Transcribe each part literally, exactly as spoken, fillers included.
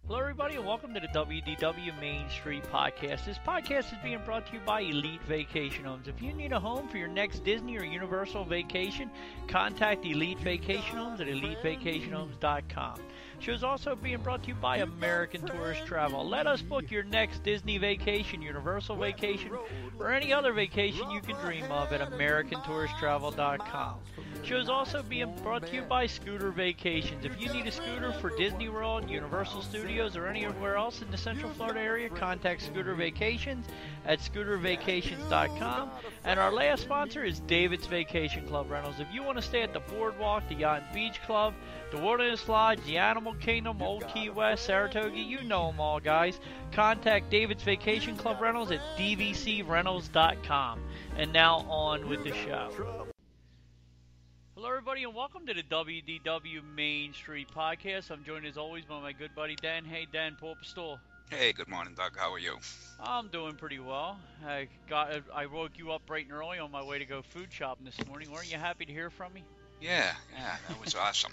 Hello, everybody, and welcome to the W D W Main Street Podcast. This podcast is being brought to you by Elite Vacation Homes. If you need a home for your next Disney or Universal vacation, contact Elite Vacation Homes at elite vacation homes dot com. Show is also being brought to you by American Tourist Travel. Let us book your next Disney vacation, Universal vacation, or any other vacation you can dream of at american tourist travel dot com. Show is also being brought to you by Scooter Vacations. If you need a scooter for Disney World, Universal Studios, or anywhere else in the Central Florida area, contact Scooter Vacations at scooter vacations dot com. And our last sponsor is David's Vacation Club Rentals. If you want to stay at the Boardwalk, the Yacht and Beach Club, the Wilderness Lodge, the Animal Kingdom, Old Key West, Saratoga, you know them all, guys. Contact David's Vacation Club Rentals at d v c rentals dot com. And now on with the show. Hello, everybody, and welcome to the W D W Main Street Podcast. I'm joined, as always, by my good buddy, Dan. Hey, Dan, pull up a stool. Hey, good morning, Doug. How are you? I'm doing pretty well. I got I woke you up bright and early on my way to go food shopping this morning. Weren't you happy to hear from me? Yeah, yeah, that was awesome.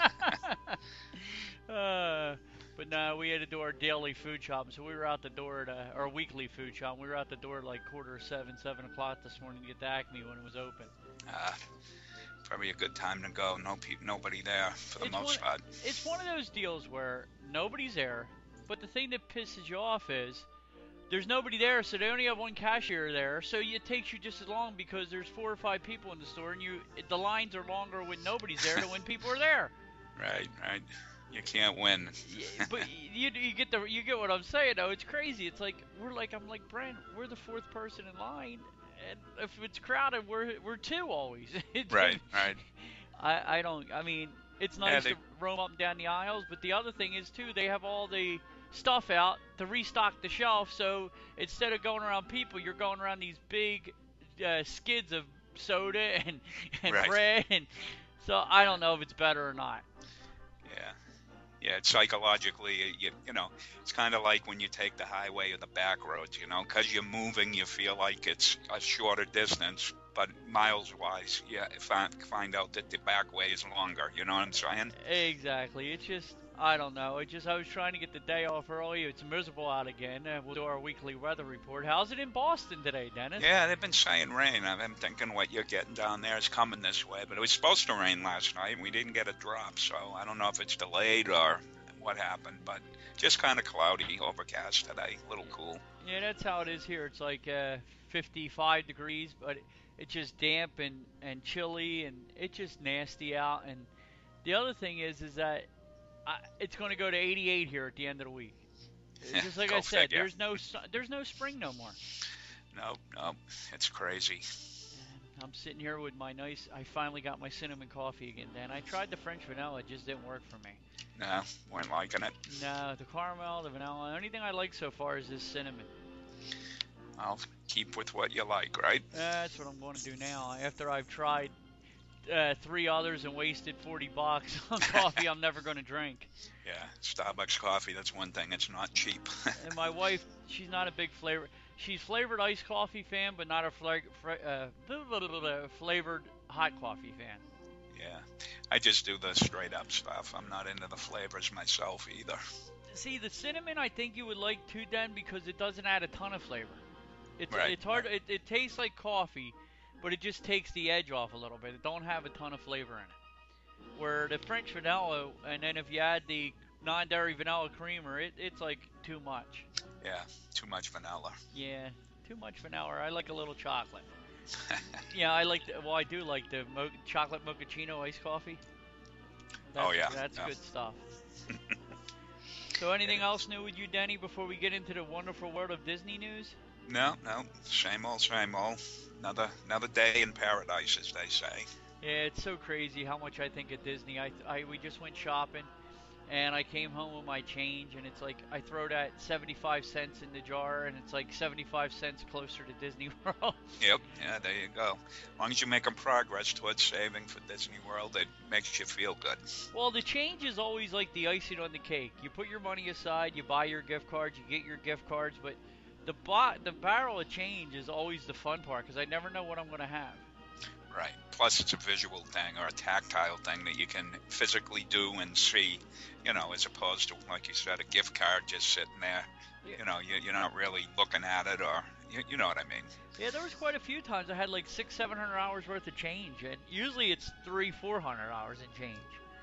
uh, but no, we had to do our daily food shopping, so we were out the door at uh, our weekly food shop. We were out the door at like quarter of seven, seven o'clock this morning to get to Acme when it was open. Uh, probably a good time to go. No pe- nobody there for the it's most one, part. It's one of those deals where nobody's there, but the thing that pisses you off is there's nobody there, so they only have one cashier there, so it takes you just as long because there's four or five people in the store, and you the lines are longer when nobody's there than when people are there. Right, right. You can't win. Yeah, but you you get the you get what I'm saying though. It's crazy. It's like we're like I'm like Brent. We're the fourth person in line, and if it's crowded, we're we're two always. It's Right, right. I I don't. I mean, it's nice they- to roam up and down the aisles, but the other thing is too, they have all the stuff out to restock the shelf. So instead of going around people, you're going around these big uh, skids of soda and and Right. bread, and so I don't know if it's better or not. Yeah. Yeah, psychologically, you, you know, it's kind of like when you take the highway or the back roads, you know, because you're moving, you feel like it's a shorter distance, but miles-wise, yeah, find, find out that the back way is longer, you know what I'm saying? Exactly. It's just, I don't know. It just, I was trying to get the day off early. It's miserable out again. Uh, we'll do our weekly weather report. How's it in Boston today, Dennis? Yeah, they've been saying rain. I've been thinking what you're getting down there is coming this way, but it was supposed to rain last night, and we didn't get a drop, so I don't know if it's delayed or what happened, but just kind of cloudy, overcast today, a little cool. Yeah, that's how it is here. It's like uh, fifty-five degrees, but it's just damp and, and chilly, and it's just nasty out. And the other thing is, is that I, it's going to go to eighty-eight here at the end of the week. Just like Go I said, figure. there's no su- there's no spring no more. No, no, it's crazy. I'm sitting here with my nice. I finally got my cinnamon coffee again, Dan. I tried the French vanilla, it just didn't work for me. No, weren't liking it. No, the caramel, the vanilla. The only thing I like so far is this cinnamon. I'll keep with what you like, right? That's what I'm going to do now. After I've tried uh, three others and wasted forty bucks on coffee I'm never going to drink. Yeah, Starbucks coffee, that's one thing. It's not cheap. And my wife, she's not a big flavor. She's flavored iced coffee fan, but not a fla- fra- uh, blah, blah, blah, blah, flavored hot coffee fan. Yeah, I just do the straight up stuff. I'm not into the flavors myself either. See, the cinnamon I think you would like too, Dan, because it doesn't add a ton of flavor. It's Right, it's hard. right. It, it tastes like coffee, but it just takes the edge off a little bit. It don't have a ton of flavor in it. Where the French vanilla, and then if you add the non-dairy vanilla creamer, it, it's like too much. Yeah, too much vanilla. Yeah, too much vanilla. I like a little chocolate. Yeah, I like. The, well, I do like the mo- chocolate mochaccino iced coffee. That's, Oh, yeah, that's yeah. good stuff. So, anything else new with you, Denny, before we get into the wonderful world of Disney news? No, no, same old, same old. Another another day in paradise, as they say. Yeah, it's so crazy how much I think of Disney. I, I we just went shopping, and I came home with my change, and it's like I throw that seventy-five cents in the jar, and it's like seventy-five cents closer to Disney World. Yep, yeah, there you go. As long as you're making progress towards saving for Disney World, it makes you feel good. Well, the change is always like the icing on the cake. You put your money aside, you buy your gift cards, you get your gift cards, but the bo- the barrel of change is always the fun part because I never know what I'm going to have. Right. Plus, it's a visual thing or a tactile thing that you can physically do and see, you know, as opposed to, like you said, a gift card just sitting there. Yeah. You know, you, you're not really looking at it, or you, you know what I mean. Yeah, there was quite a few times I had like six, seven hundred hours worth of change, and usually it's three, four hundred hours in change.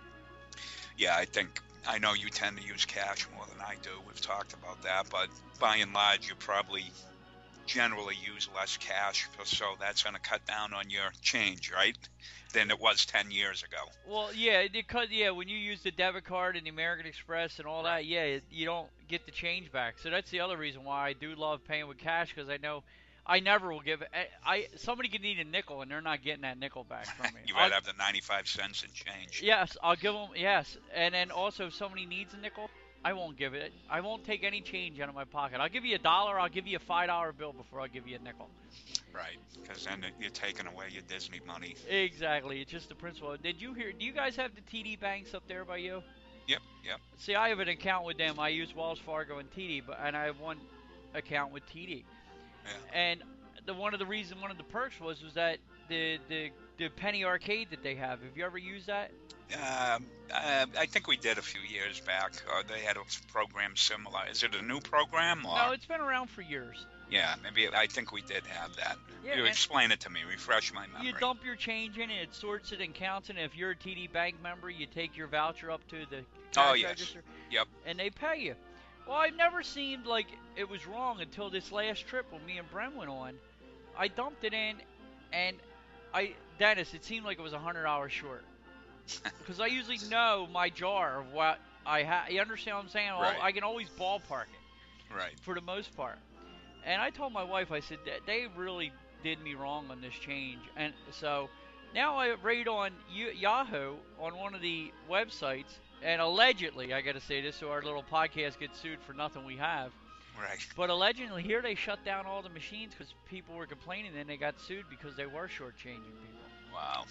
Yeah, I think I know you tend to use cash more than I do. We've talked about that, but by and large, you probably generally use less cash, so that's going to cut down on your change, right? Than it was ten years ago. Well, yeah, because yeah, when you use the debit card and the American Express and all that, yeah, it, you don't get the change back. So that's the other reason why I do love paying with cash, because I know I never will give. I, I somebody could need a nickel and they're not getting that nickel back from me. You rather have the ninety-five cents in change. Yes, I'll give them. Yes, and then also if somebody needs a nickel, I won't give it. I won't take any change out of my pocket. I'll give you a dollar. I'll give you a five dollar bill before I give you a nickel. Right, because then you're taking away your Disney money. Exactly. It's just the principle. Did you hear? Do you guys have the T D banks up there by you? Yep, yep. See, I have an account with them. I use Wells Fargo and T D, but and I have one account with T D. Yeah. And the one of the reason, one of the perks was was that the the the penny arcade that they have. Have you ever used that? Um, uh, I think we did a few years back. Uh, they had a program similar. Is it a new program? Or? No, it's been around for years. Yeah, maybe I think we did have that. Yeah, you explain it to me, refresh my memory. You dump your change in it, it sorts it and counts it. And if you're a T D Bank member, you take your voucher up to the cash oh, yes. register. Yep. And they pay you. Well, I've never seemed like it was wrong until this last trip when me and Brem went on. I dumped it in, and I Dennis, it seemed like it was one hundred hours short. Because I usually know my jar of what I have. You understand what I'm saying? Right. I can always ballpark it. Right. For the most part. And I told my wife, I said, they really did me wrong on this change. And so now I rate on Yahoo on one of the websites, and allegedly, I got to say this so our little podcast gets sued for nothing we have. Right. But allegedly, here they shut down all the machines because people were complaining, and they got sued because they were shortchanging people. Wow.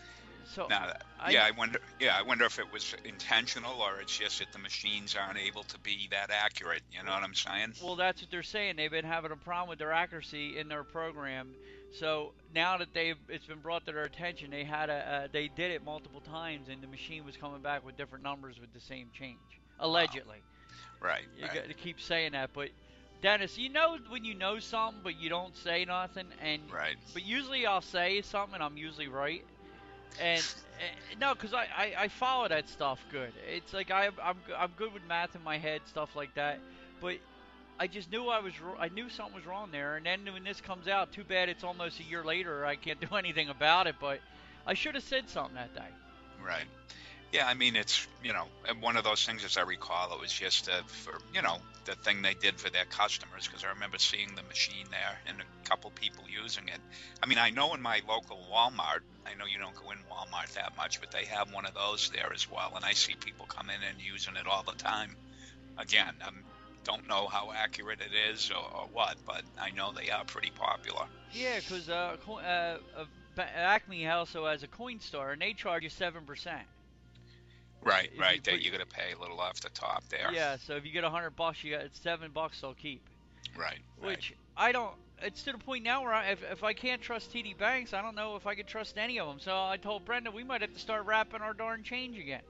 So now, I, yeah, I wonder. Yeah, I wonder if it was intentional or it's just that the machines aren't able to be that accurate. You know what I'm saying? Well, that's what they're saying. They've been having a problem with their accuracy in their program. So now that they've, it's been brought to their attention, they had a, uh, they did it multiple times, and the machine was coming back with different numbers with the same change, allegedly. Wow. Right. You right. got to keep saying that, but Dennis, you know when you know something but you don't say nothing, and right. But usually I'll say something, and I'm usually right. And, and no, because I, I, I follow that stuff good. It's like I I'm I'm good with math in my head, stuff like that. But I just knew I was I knew something was wrong there. And then when this comes out, too bad it's almost a year later. I can't do anything about it. But I should have said something that day. Right. Yeah, I mean, it's, you know, one of those things, as I recall, it was just uh, for, you know, the thing they did for their customers, because I remember seeing the machine there and a couple people using it. I mean, I know in my local Walmart, I know you don't go in Walmart that much, but they have one of those there as well, and I see people come in and using it all the time. Again, I don't know how accurate it is or, or what, but I know they are pretty popular. Yeah, because uh, uh, uh, Acme also has a Coinstar, and they charge you seven percent. Right, if right. You that put, you're gonna pay a little off the top there. Yeah, so if you get a hundred bucks, you got seven bucks they'll keep. Right. Which right. I don't. It's to the point now where I, if if I can't trust T D Banks, I don't know if I could trust any of them. So I told Brenda we might have to start wrapping our darn change again.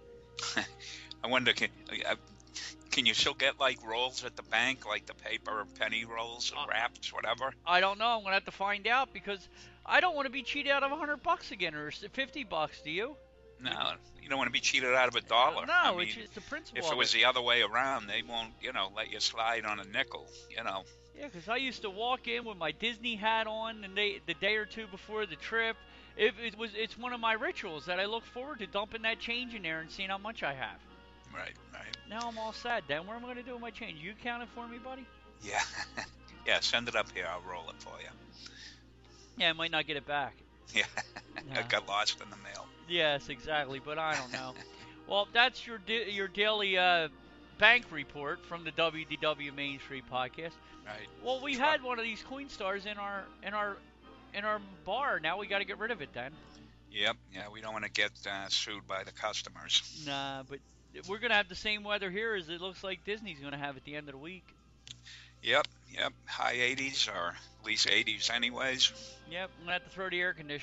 I wonder, can uh, can you still get like rolls at the bank, like the paper penny rolls, or uh, wraps, whatever? I don't know. I'm gonna have to find out because I don't want to be cheated out of a hundred bucks again or fifty bucks. Do you? No, you don't want to be cheated out of a dollar. No, I mean, it's just the principle. If it was the other way around, they won't, you know, let you slide on a nickel, you know. Yeah, because I used to walk in with my Disney hat on, and they the day or two before the trip. It, it was it's one of my rituals that I look forward to dumping that change in there and seeing how much I have. Right, right. Now I'm all sad. Then what am I going to do with my change? You count it for me, buddy? Yeah, yeah. Send it up here. I'll roll it for you. Yeah, I might not get it back. Yeah, no. It got lost in the mail. Yes, exactly, but I don't know. Well, that's your di- your daily uh, bank report from the W D W Main Street podcast. Right. Well, we Try. had one of these Coinstars in our in our in our bar. Now we got to get rid of it, then. Yep. Yeah, we don't want to get uh, sued by the customers. Nah, but we're gonna have the same weather here as it looks like Disney's gonna have at the end of the week. Yep. Yep. High eighties or at least eighties, anyways. Yep. I'm gonna have to throw the air conditioner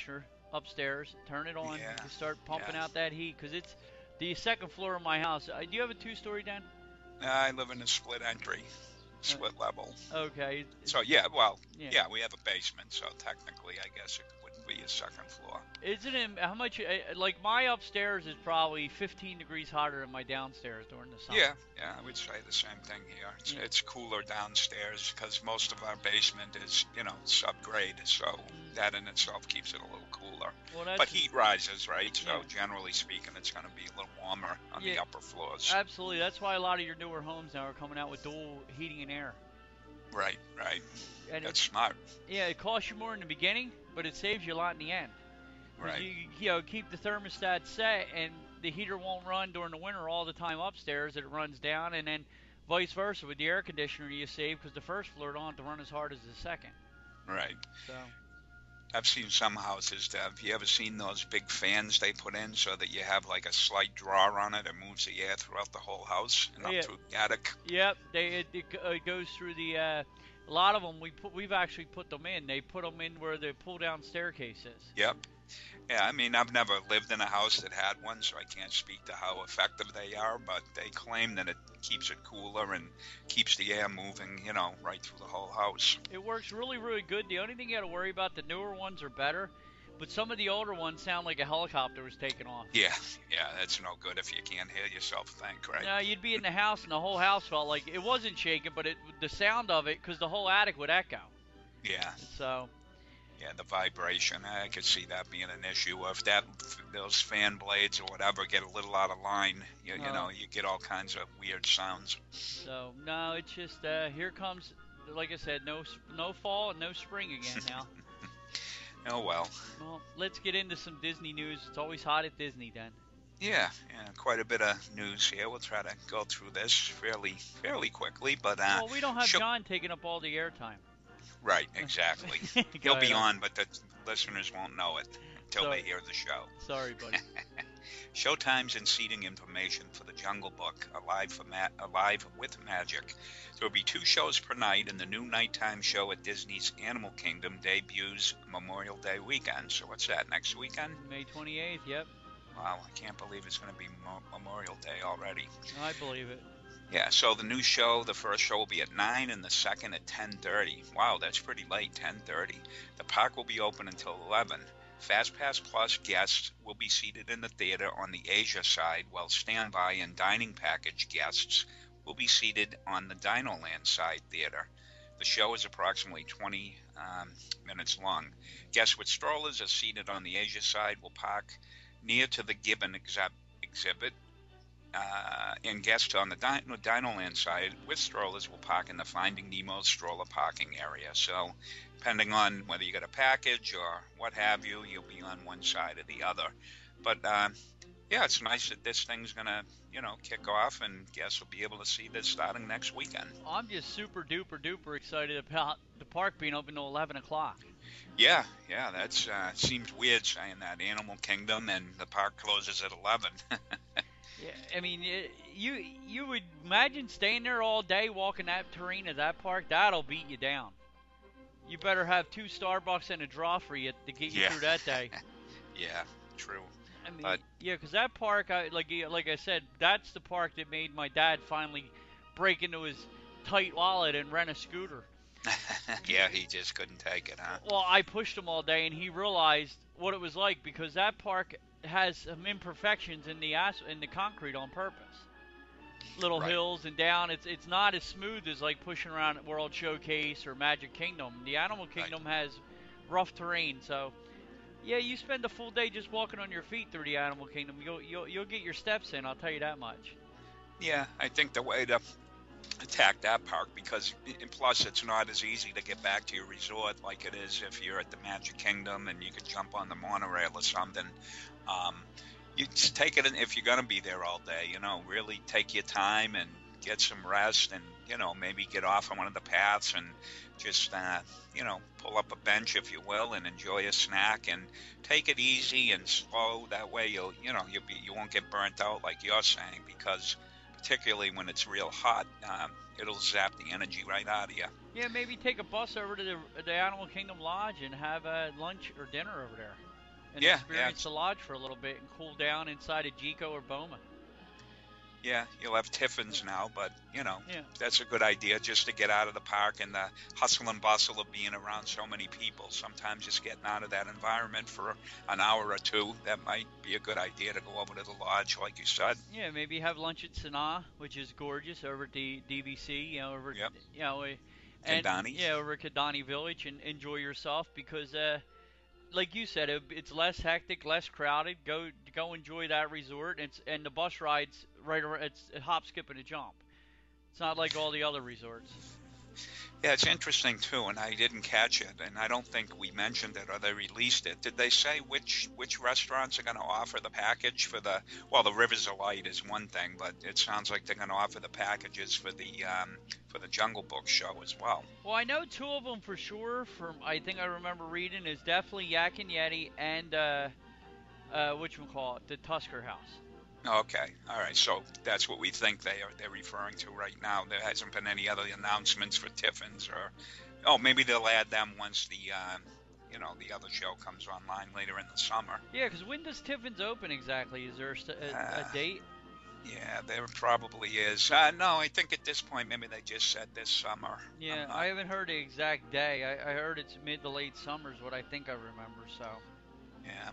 upstairs, turn it on, Yeah, you start pumping yeah. out that heat because it's the second floor of my house. Uh, do you have a two-story, Dan? I live in a split entry, Uh, split level. okay. So yeah, well, Yeah. yeah, we have a basement, so technically, I guess it wouldn't be a second floor. Isn't it how much? uh, Like my upstairs is probably fifteen degrees hotter than my downstairs during the summer. Yeah, yeah, I would say the same thing here. It's, Yeah. it's cooler downstairs because most of our basement is, you know, subgrade, so that in itself keeps it a little cooler. Well, that's But heat rises, right? So Yeah. generally speaking, it's going to be a little warmer on Yeah. the upper floors. absolutely. That's why a lot of your newer homes now are coming out with dual heating and air. Right, right. And That's it, smart. yeah, it costs you more in the beginning, but it saves you a lot in the end. 'Cause Right. You, you know, keep the thermostat set, and the heater won't run during the winter all the time upstairs. It runs down, and then vice versa with the air conditioner, you save because the first floor don't have to run as hard as the second. Right. So I've seen some houses that, have you ever seen those big fans they put in so that you have like a slight draw on it? It moves the air throughout the whole house and up Yeah. through the attic. yep, they it, it, go- it goes through the. Uh, a lot of them we put we've actually put them in. They put them in where the pull down staircase is. Yep. Yeah, I mean, I've never lived in a house that had one, so I can't speak to how effective they are, but they claim that it keeps it cooler and keeps the air moving, you know, right through the whole house. It works really, really good. The only thing you got to worry about, the newer ones are better, but some of the older ones sound like a helicopter was taking off. Yeah, yeah, that's no good if you can't hear yourself think, right? Now you'd be in the house and the whole house felt like it wasn't shaking, but it the sound of it, because the whole attic would echo. Yeah, So yeah, the vibration, I could see that being an issue. If that, those fan blades or whatever get a little out of line, you, you Oh. know, you get all kinds of weird sounds. so no, it's just uh, here comes, like I said, no s- no fall and no spring again now. Oh well. Well, let's get into some Disney news. It's always hot at Disney, then. Yeah, yeah, quite a bit of news here. We'll try to go through this fairly, fairly quickly, but uh, Well, we don't have she'll- John taking up all the airtime. right, exactly. Go He'll be ahead. on, but the listeners won't know it until So- they hear the show. Sorry, buddy. Showtimes and seating information for the Jungle Book, Alive for Ma- Alive with Magic. There will be two shows per night, and the new nighttime show at Disney's Animal Kingdom debuts Memorial Day weekend. So what's that, next weekend? May twenty-eighth. Yep, Wow, I can't believe it's going to be Mo- Memorial Day already. I believe it. Yeah, so the new show, the first show will be at nine and the second at ten thirty. Wow, that's pretty late, ten thirty. The park will be open until eleven. FastPass Plus guests will be seated in the theater on the Asia side, while standby and dining package guests will be seated on the Dinoland side theater. The show is approximately twenty um, minutes long. Guests with strollers are seated on the Asia side will park near to the Gibbon exhib- exhibit. Uh, and guests on the Dino, Dinoland side with strollers will park in the Finding Nemo stroller parking area. So, depending on whether you got a package or what have you, you'll be on one side or the other. But uh, yeah, it's nice that this thing's gonna, you know, kick off, and guests will be able to see this starting next weekend. I'm just super duper duper excited about the park being open till eleven o'clock. Yeah, yeah, that's uh, seems weird saying that, Animal Kingdom, and the park closes at eleven. Yeah, I mean, it, you you would imagine staying there all day, walking that terrain of that park. That'll beat you down. You better have two Starbucks and a draw for you to get you Yeah. through that day. Yeah, true. I mean, But- yeah, because that park, I, like like I said, that's the park that made my dad finally break into his tight wallet and rent a scooter. Yeah, he just couldn't take it, huh? Well, I pushed him all day, and he realized what it was like, because that park has some imperfections in the as- in the concrete on purpose. Little Right. hills and down. It's it's not as smooth as like pushing around at World Showcase or Magic Kingdom. The Animal Kingdom has rough terrain, so yeah, you spend a full day just walking on your feet through the Animal Kingdom. You'll you'll you'll get your steps in. I'll tell you that much. Yeah, I think the way to attack that park, because and plus it's not as easy to get back to your resort like it is if you're at the Magic Kingdom and you could jump on the monorail or something. Um, you just take it in, if you're going to be there all day, you know, really take your time and get some rest, and, you know, maybe get off on one of the paths and just, uh, you know, pull up a bench, if you will, and enjoy a snack and take it easy and slow. That way you'll, you know, you'll be, you won't get burnt out like you're saying, because particularly when it's real hot, um, it'll zap the energy right out of you. Yeah, maybe take a bus over to the the Animal Kingdom Lodge and have uh, lunch or dinner over there, and Yeah, experience yeah. the lodge for a little bit and cool down inside of Jico or Boma. Yeah, you'll have Tiffins now, but you know, Yeah. that's a good idea just to get out of the park and the hustle and bustle of being around so many people. Sometimes just getting out of that environment for an hour or two, that might be a good idea to go over to the lodge, like you said. Yeah, maybe have lunch at Sanaa, which is gorgeous, over at the D V C, you know, over, Yep. you know, eh, and Kandani. yeah, over at Kidani Village, and enjoy yourself because, uh, like you said, it, it's less hectic, less crowded. Go go enjoy that resort. It's and the bus rides right around. It's a hop, skip, and a jump. It's not like all the other resorts. Yeah, it's interesting too, and I didn't catch it, and I don't think we mentioned it or they released it. Did they say which which restaurants are going to offer the package for the? Well, the Rivers of Light is one thing, but it sounds like they're going to offer the packages for the um, for the Jungle Book show as well. Well, I know two of them for sure. From I think I remember reading is definitely Yak and Yeti and uh, uh, whatchamacallit, the Tusker House. Okay, all right. So that's what we think they are they're referring to right now. There hasn't been any other announcements for Tiffins, or oh, maybe they'll add them once the uh, you know the other show comes online later in the summer. Yeah, because when does Tiffins open exactly? Is there a, st- a, Uh, a date? Yeah, there probably is. Uh, no, I think at this point maybe they just said this summer. Yeah, I'm not- I haven't heard the exact day. I, I heard it's mid to late summer is what I think I remember. So Yeah, I'm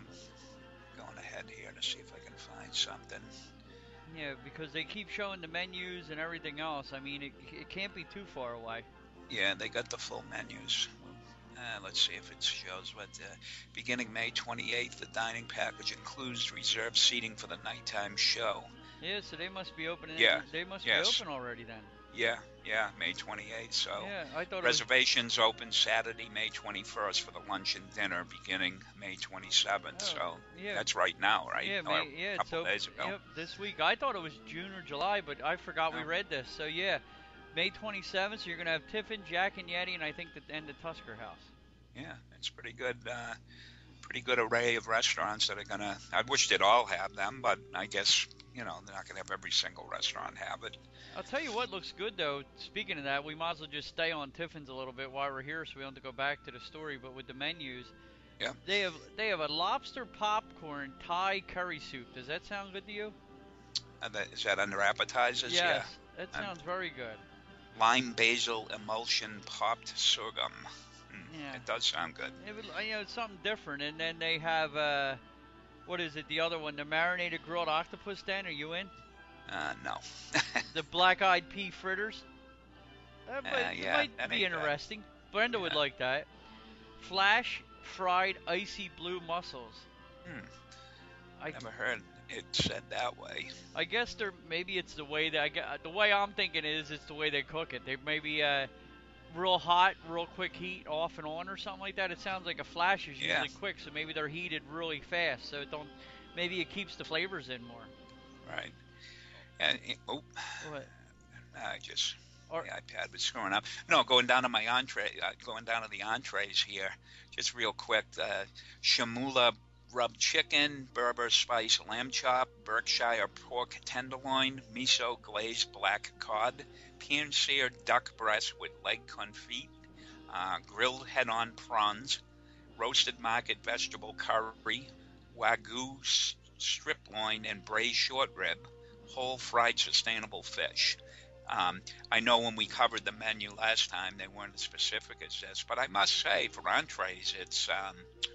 going ahead here to see if I can find something. yeah, because they keep showing the menus and everything else. I mean, it, it can't be too far away. Yeah, they got the full menus. Uh, let's see if it shows what. Uh, beginning May twenty-eighth, the dining package includes reserved seating for the nighttime show. Yeah, so they must be opening. Yeah, They must yes. be open already then. Yeah, yeah, May twenty-eighth. So Yeah, I thought it was, reservations open Saturday, May twenty-first for the lunch and dinner, beginning May twenty-seventh. Oh, so yeah. that's right now, right? Yeah, Or May, yeah, a it's couple open, days ago. yep, this week. I thought it was June or July, but I forgot we Oh. read this. So yeah, May twenty-seventh. So you're gonna have Tiffin, Jack and Yeti, and I think the and the Tusker House. Yeah, it's pretty good. Uh, pretty good array of restaurants that are gonna. I wish they'd all have them, but I guess you know they're not gonna have every single restaurant have it. I'll tell you what looks good though. Speaking of that, we might as well just stay on Tiffin's a little bit while we're here, so we don't have to go back to the story. But with the menus, Yeah. they have they have a lobster popcorn Thai curry soup. Does that sound good to you? Uh, that, is that under appetizers? Yes, that Um, sounds very good. Yeah. Lime basil emulsion popped sorghum. Mm, Yeah. It does sound good. It would, you know, it's something different. And then they have uh, what is it? The other one, the marinated grilled octopus. Dan, are you in? Uh, no. The black-eyed pea fritters. That might, Uh, it yeah, might that be ain't bad. interesting. Brenda would Yeah. like that. Flash fried icy blue mussels. Hmm. I, Never heard it said that way. I guess they're maybe it's the way that I get, the way I'm thinking is it's the way they cook it. They maybe uh, real hot, real quick heat, off and on, or something like that. It sounds like a flash is Yeah. usually quick, so maybe they're heated really fast, so it don't. Maybe it keeps the flavors in more. Right. And it- oh, What? I just Or- the iPad was screwing up. No, going down to my entree, uh, going down to the entrees here, just real quick. Uh, Shamula rub chicken, Berber spice lamb chop, Berkshire pork tenderloin, miso glazed black cod, pan-seared duck breast with leg confit, uh, grilled head-on prawns, roasted market vegetable curry, wagyu s- strip loin, and braised short rib, whole fried sustainable fish. Um, I know when we covered the menu last time, they weren't as specific as this, but I must say, for entrees, it's um,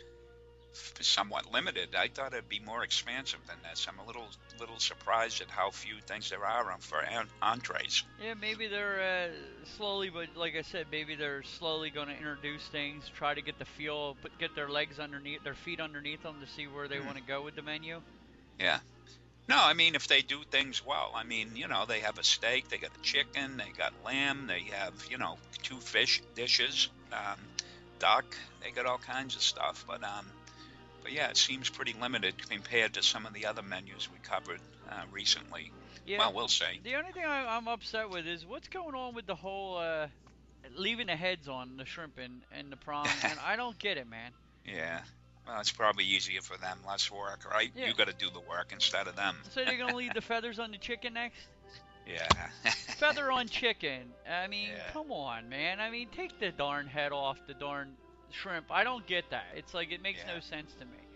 somewhat limited. I thought it'd be more expansive than this. I'm a little little surprised at how few things there are for an- entrees. Yeah, maybe they're uh, slowly, but like I said, maybe they're slowly going to introduce things, try to get the feel, put get their legs underneath, their feet underneath them to see where they Hmm. want to go with the menu. Yeah. No, I mean, if they do things well, I mean, you know, they have a steak, they got the chicken, they got lamb, they have, you know, two fish dishes, um, duck, they got all kinds of stuff. But, um, but yeah, it seems pretty limited compared to some of the other menus we covered uh, recently. Yeah. Well, we'll see. The only thing I, I'm upset with is what's going on with the whole uh, leaving the heads on the shrimp and, and the prawn, and I don't get it, man. Yeah. Well, it's probably easier for them, less work, right? Yeah. You got to do the work instead of them. So they're gonna leave the feathers on the chicken next? Yeah. Feather on chicken. I mean, Yeah. come on, man. I mean, take the darn head off the darn shrimp. I don't get that. It's like it makes Yeah. no sense to me.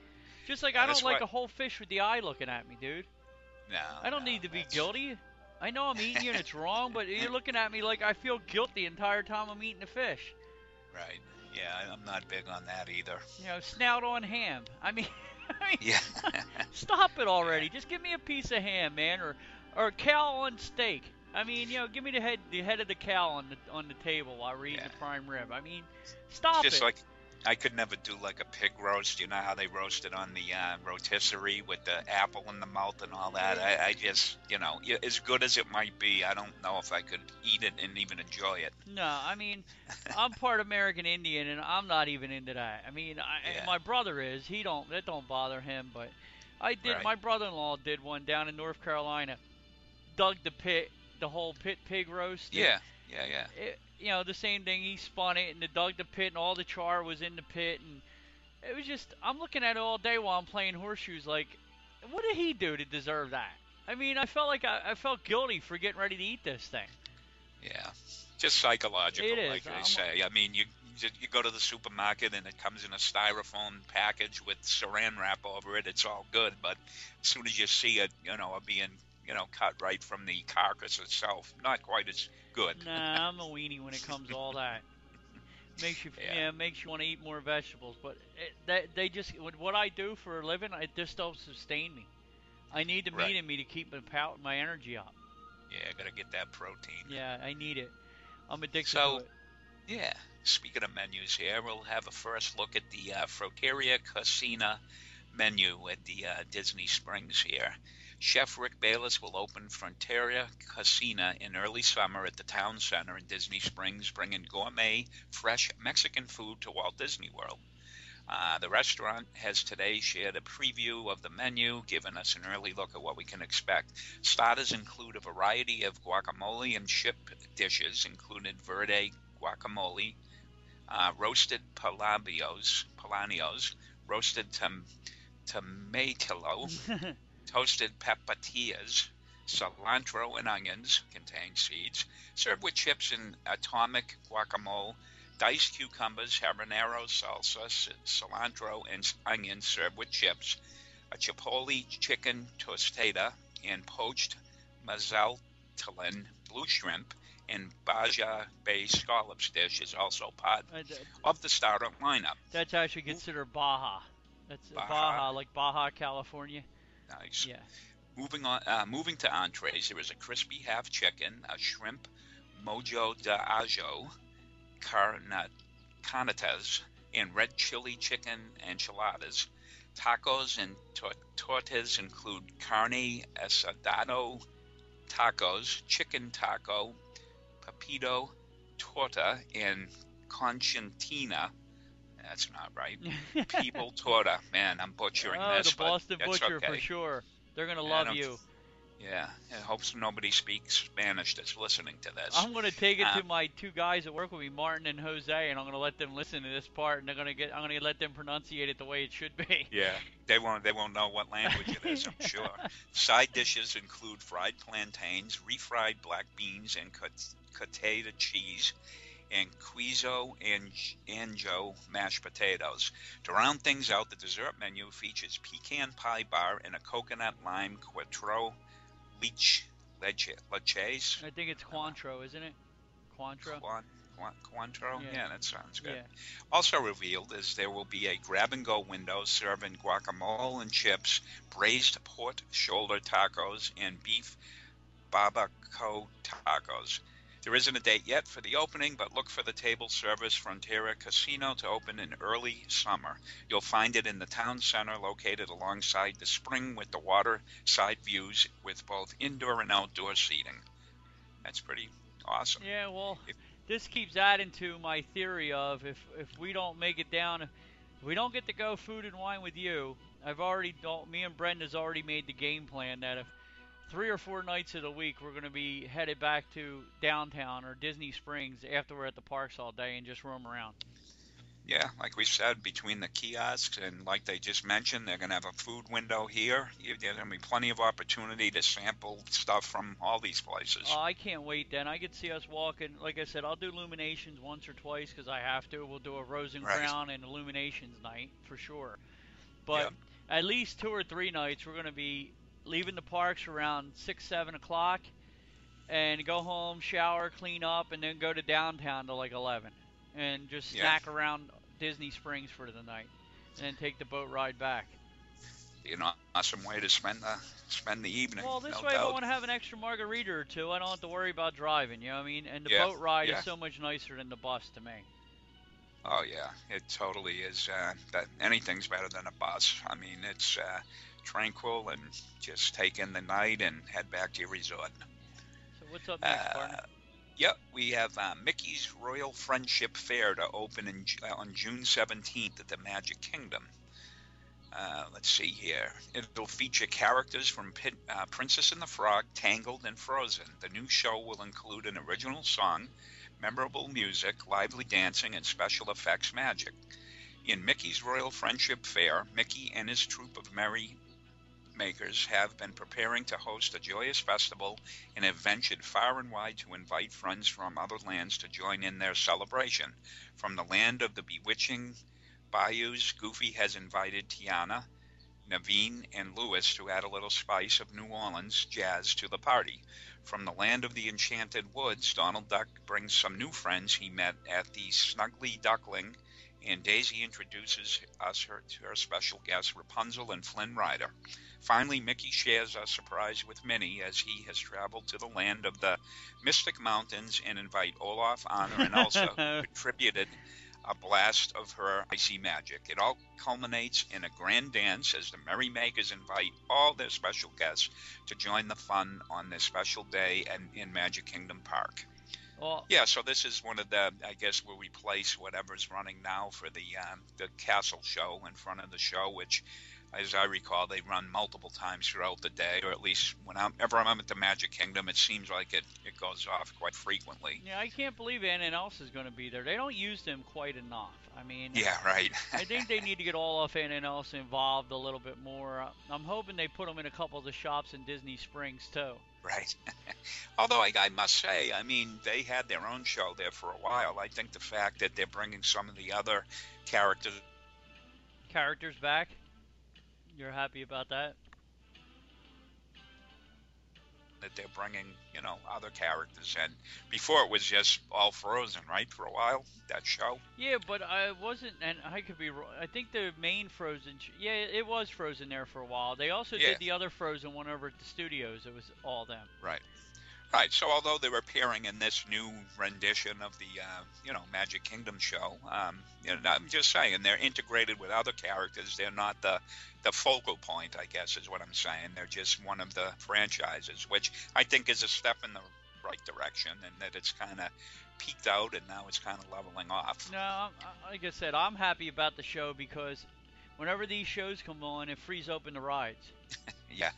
Just like I That's don't like what. a whole fish with the eye looking at me, dude. No, I don't no, need to be that's guilty. I know I'm eating you and it's wrong, but you're looking at me like I feel guilt the entire time I'm eating the fish. right. Yeah, I- I'm not big on that either. You know, snout on ham. I mean, I mean Yeah. stop it already. Just give me a piece of ham, man, or or cow on steak. I mean, you know, give me the head the head of the cow on the on the table while we're eating Yeah. the prime rib. I mean, It's stop just it. like I could never do like a pig roast. You know how they roast it on the uh, rotisserie with the apple in the mouth and all that. I, I just, you know, yeah, as good as it might be, I don't know if I could eat it and even enjoy it. No, I mean, I'm part American Indian, and I'm not even into that. I mean, I, Yeah. my brother is. He don't. That don't bother him. But I did. Right. My brother-in-law did one down in North Carolina. Dug the pit, the whole pit pig roast. and Yeah, yeah, yeah. It, you know, the same thing. He spun it and they dug the pit, and all the char was in the pit, and it was just. I'm looking at it all day while I'm playing horseshoes. Like, what did he do to deserve that? I mean, I felt like I, I felt guilty for getting ready to eat this thing. Yeah, just psychological, It is. like they I'm- say. I mean, you you you go to the supermarket and it comes in a styrofoam package with saran wrap over it. It's all good, but as soon as you see it, you know, being you know cut right from the carcass itself, not quite as good. Nah, I'm a weenie when it comes to all that. Makes you, Yeah. yeah, makes you want to eat more vegetables. But it, that, they just, with what I do for a living, it just don't sustain me. I need the Right. meat in me to keep my pow- my energy up. Yeah, gotta get that protein. Yeah, I need it. I'm addicted So- to it. Yeah. Speaking of menus here, we'll have a first look at the uh, Frontiera Casina menu at the uh, Disney Springs here. Chef Rick Bayless will open Frontiera Casina in early summer at the Town Center in Disney Springs, bringing gourmet, fresh Mexican food to Walt Disney World. Uh, the restaurant has today shared a preview of the menu, giving us an early look at what we can expect. Starters include a variety of guacamole and chip dishes, including verde guacamole, uh, roasted palabios, palaneos, roasted tom- tomatillo, toasted papatillas, cilantro and onions, contain seeds, served with chips and atomic guacamole, diced cucumbers, habanero salsa, c- cilantro and onions served with chips, a chipotle chicken tostada, and poached mazaltalin blue shrimp and Baja Bay scallops dish is also part Uh, th- of the starter lineup. That's actually considered Baja. That's Baja. Baja, like Baja, California. Nice. Yeah. Moving on, uh, moving to entrees, there is a crispy half chicken, a shrimp mojo de ajo, carna, carnitas, and red chili chicken enchiladas. Tacos and tor- tortas include carne asado tacos, chicken taco, papito torta, and conchintina. That's not right. People torta. Man, I'm butchering Oh, this, the but Boston that's Butcher okay. for sure. They're gonna Yeah, I love don't- you. Yeah, I hope nobody speaks Spanish that's listening to this. I'm gonna take it Uh, to my two guys that work with me, Martin and Jose, and I'm gonna let them listen to this part, and they're gonna get. I'm gonna let them pronunciate it the way it should be. Yeah, they won't. They won't know what language it is. I'm sure. Side dishes include fried plantains, refried black beans, and cut- cottada cheese, and queso and anjo mashed potatoes. To round things out, the dessert menu features pecan pie bar and a coconut lime quattro leche leche leches. I think it's Cointreau, isn't it? Cointreau. Quan, Quan, Cointreau? Yeah. Yeah, that sounds good. Yeah. Also revealed is there will be a grab-and-go window serving guacamole and chips, braised pork shoulder tacos, and beef barbacoa tacos. There isn't a date yet for the opening, but look for the table service Frontiera Casino to open in early summer. You'll find it in the town center located alongside the spring with the water side views with both indoor and outdoor seating. That's pretty awesome. Yeah, well, If- this keeps adding to my theory of if if we don't make it down, if we don't get to go food and wine with you, I've already, me and Brenda's already made the game plan that if three or four nights of the week we're going to be headed back to downtown or Disney Springs after we're at the parks all day and just roam around. Yeah, like we said, between the kiosks and like they just mentioned, they're going to have a food window here. You- There's going to be plenty of opportunity to sample stuff from all these places. Oh, I can't wait then. I could see us walking. Like I said, I'll do Illuminations once or twice because I have to. We'll do a Rose and Right. Crown and Illuminations night for sure. But Yep. at least two or three nights we're going to be leaving the parks around six, seven o'clock, and go home, shower, clean up, and then go to downtown to like eleven, and just Yeah. snack around Disney Springs for the night, and then take the boat ride back. You know, awesome way to spend the spend the evening. Well, this no way, if I doubt. want to have an extra margarita or two, I don't have to worry about driving. You know what I mean? And the Yeah, boat ride yeah. is so much nicer than the bus to me. Oh yeah, it totally is. Uh, that anything's better than a bus. I mean, it's uh, tranquil and just take in the night and head back to your resort. So what's up next, Uh, partner? Yep, we have uh, Mickey's Royal Friendship Fair to open in, Ju- on June seventeenth at the Magic Kingdom. Uh, let's see here. It'll feature characters from Pin- uh, Princess and the Frog, Tangled, and Frozen. The new show will include an original song, memorable music, lively dancing, and special effects magic. In Mickey's Royal Friendship Fair, Mickey and his troupe of merry makers have been preparing to host a joyous festival and have ventured far and wide to invite friends from other lands to join in their celebration. From the land of the bewitching bayous, Goofy has invited Tiana, Naveen, and Louis to add a little spice of New Orleans jazz to the party. From the land of the enchanted woods, Donald Duck brings some new friends he met at the Snuggly Duckling, and Daisy introduces us her, to her special guests, Rapunzel and Flynn Rider. Finally, Mickey shares a surprise with Minnie as he has traveled to the land of the Mystic Mountains and invite Olaf, Anna, and Elsa, who contributed a blast of her icy magic. It all culminates in a grand dance as the merrymakers invite all their special guests to join the fun on this special day and in Magic Kingdom Park. Well, Yeah, so this is one of the, I guess, we'll replace whatever's running now for the um, the castle show in front of the show, which, as I recall, they run multiple times throughout the day, or at least whenever I'm at the Magic Kingdom, it seems like it, it goes off quite frequently. yeah, I can't believe Anna and Elsa's going to be there. They don't use them quite enough. I mean, Yeah, right. I think they need to get Olaf, Anna, and Elsa involved a little bit more. Uh, I'm hoping they put them in a couple of the shops in Disney Springs, too. Right. Although I, I must say, I mean, they had their own show there for a while. I think the fact that they're bringing some of the other characters Characters back? You're happy about that? that they're bringing, you know, other characters in. Before it was just all Frozen, right? For a while, that show. Yeah, but I wasn't, and I could be wrong. I think the main Frozen, sh- yeah, it was Frozen there for a while. They also Yeah. did the other Frozen one over at the studios. It was all them. Right. Right. So although they're appearing in this new rendition of the, uh, you know, Magic Kingdom show, um, you know, I'm just saying they're integrated with other characters. They're not the the focal point, I guess, is what I'm saying. They're just one of the franchises, which I think is a step in the right direction, and that it's kind of peaked out and now it's kind of leveling off. No, I'm, I- like I said, I'm happy about the show because whenever these shows come on, it frees open the rides. Yeah.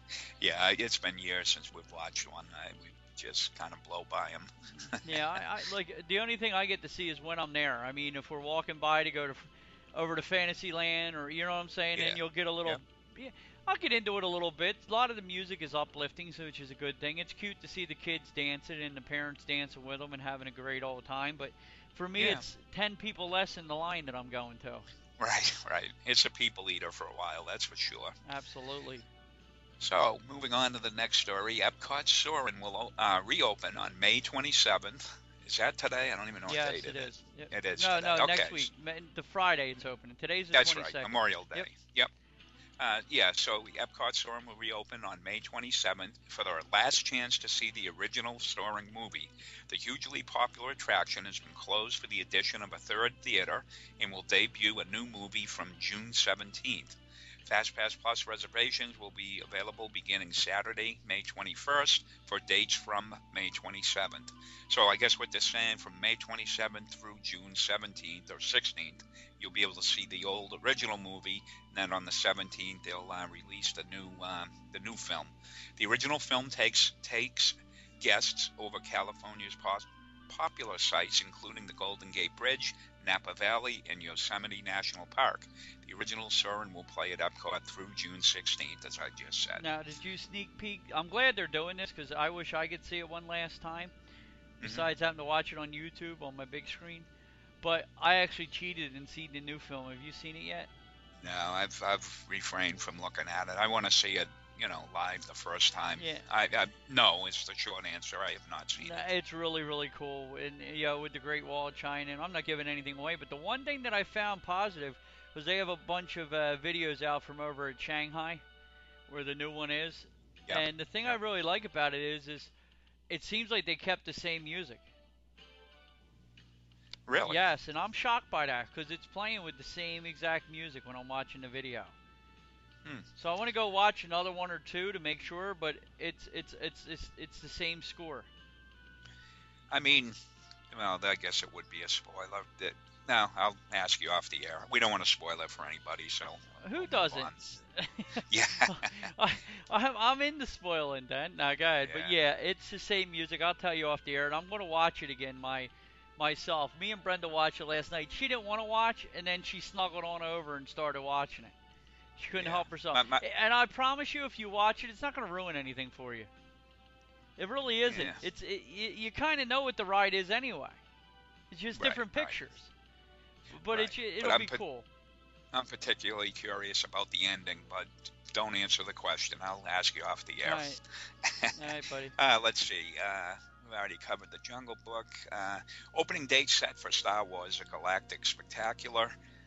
Yeah. It's been years since we've watched one. I, we just kind of blow by them. Yeah, I, I like the only thing I get to see is when I'm there. I mean, if we're walking by to go to over to Fantasyland, or you know what I'm saying, Yeah. and you'll get a little. Yep. Yeah, I'll get into it a little bit. A lot of the music is uplifting, so which is a good thing. It's cute to see the kids dancing and the parents dancing with them and having a great old time. But for me, Yeah. it's ten people less in the line that I'm going to. Right. Right. It's a people eater for a while, that's for sure. Absolutely. So, moving on to the next story, Epcot Soarin' will uh, reopen on May twenty-seventh. Is that today? I don't even know Yes, what date it it is. is. Yep. It is No, today. no, Okay. next week. Ma- The Friday it's opening. Today's the That's twenty-second. right, Memorial Day. Yep. Yep. Uh, yeah, so Epcot Soarin' will reopen on May twenty-seventh for their last chance to see the original Soaring movie. The hugely popular attraction has been closed for the addition of a third theater and will debut a new movie from June seventeenth. FastPass Plus reservations will be available beginning Saturday, May twenty-first, for dates from May twenty-seventh. So I guess what they're saying, from May twenty-seventh through June seventeenth or sixteenth, you'll be able to see the old original movie, and then on the seventeenth they'll uh, release the new um, the new film. The original film takes takes guests over California's pos- popular sites, including the Golden Gate Bridge, Napa Valley, and Yosemite National Park. The original Soarin' will play at Epcot through June sixteenth, as I just said. Now, did you sneak peek? I'm glad they're doing this because I wish I could see it one last time. Mhm. Besides having to watch it on YouTube on my big screen, but I actually cheated and seen the new film. Have you seen it yet? No, I've I've refrained from looking at it. I want to see it, you know, live the first time. Yeah. I, I no is the short answer. I have not seen Nah, it. it's really, really cool. And, you know, with the Great Wall of China, and I'm not giving anything away, but the one thing that I found positive was they have a bunch of uh, videos out from over at Shanghai, where the new one is. Yep. And the thing I Yep. really like about it is, is it seems like they kept the same music. Really? Yes, and I'm shocked by that because it's playing with the same exact music when I'm watching the video. Hmm. So I want to go watch another one or two to make sure, but it's it's it's it's it's the same score. I mean, well, I guess it would be a spoiler. That no, I'll ask you off the air. We don't want to spoil it for anybody, so Who we'll doesn't? move on. Yeah. I, I'm, I'm into spoiling, Dan. Now, go ahead. But yeah, it's the same music. I'll tell you off the air, and I'm going to watch it again my myself. Me and Brenda watched it last night. She didn't want to watch, and then she snuggled on over and started watching it. She couldn't Yeah. help herself. My- my- And I promise you, if you watch it, it's not going to ruin anything for you. It really isn't. Yeah. It's it, you, you kind of know what the ride is anyway. It's just Right, different right. pictures. But Right. it, But it'll I'm be put- cool. I'm particularly curious about the ending, but don't answer the question. I'll ask you off the air. All right. All right, buddy. uh, let's see. Uh, we already covered the Jungle Book. Uh, opening date set for Star Wars: A Galactic Spectacular.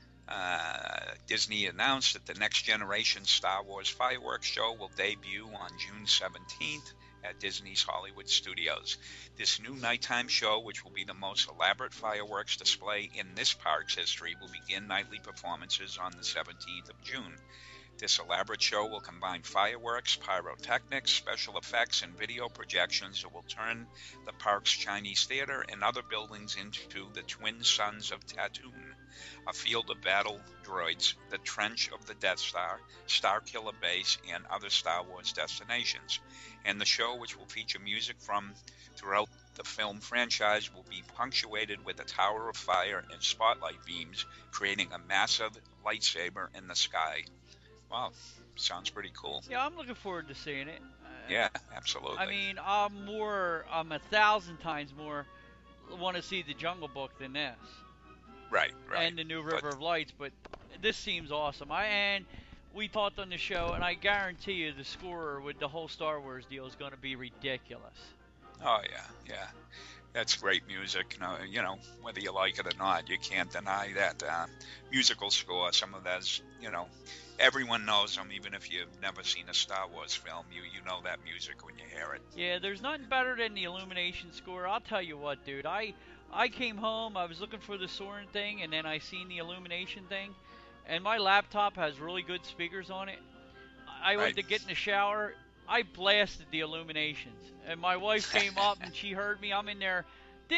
Uh, Disney announced that the next generation Star Wars fireworks show will debut on June seventeenth at Disney's Hollywood Studios. This new nighttime show, which will be the most elaborate fireworks display in this park's history, will begin nightly performances on the seventeenth of June. This elaborate show will combine fireworks, pyrotechnics, special effects, and video projections that will turn the park's Chinese theater and other buildings into the Twin Suns of Tatooine, a field of battle droids, the trench of the Death Star, Starkiller Base, and other Star Wars destinations. And the show, which will feature music from throughout the film franchise, will be punctuated with a tower of fire and spotlight beams, creating a massive lightsaber in the sky. Wow, sounds pretty cool. Yeah, I'm looking forward to seeing it. Uh, Yeah, absolutely. I mean, I'm more, I'm a thousand times more want to see the Jungle Book than this. right, right. And the new River But- of Lights, but this seems awesome. I and we talked on the show, and I guarantee you the score with the whole Star Wars deal is going to be ridiculous. Oh yeah, yeah. That's great music. You know, you know, whether you like it or not, you can't deny that uh, musical score. Some of those, you know, everyone knows them, even if you've never seen a Star Wars film. You you know that music when you hear it. Yeah, there's nothing better than the Illumination score. I'll tell you what, dude. I I came home, I was looking for the Soarin' thing, and then I seen the Illumination thing, and my laptop has really good speakers on it. I went Right. to get in the shower. I blasted the Illuminations, and my wife came up and she heard me. I'm in there.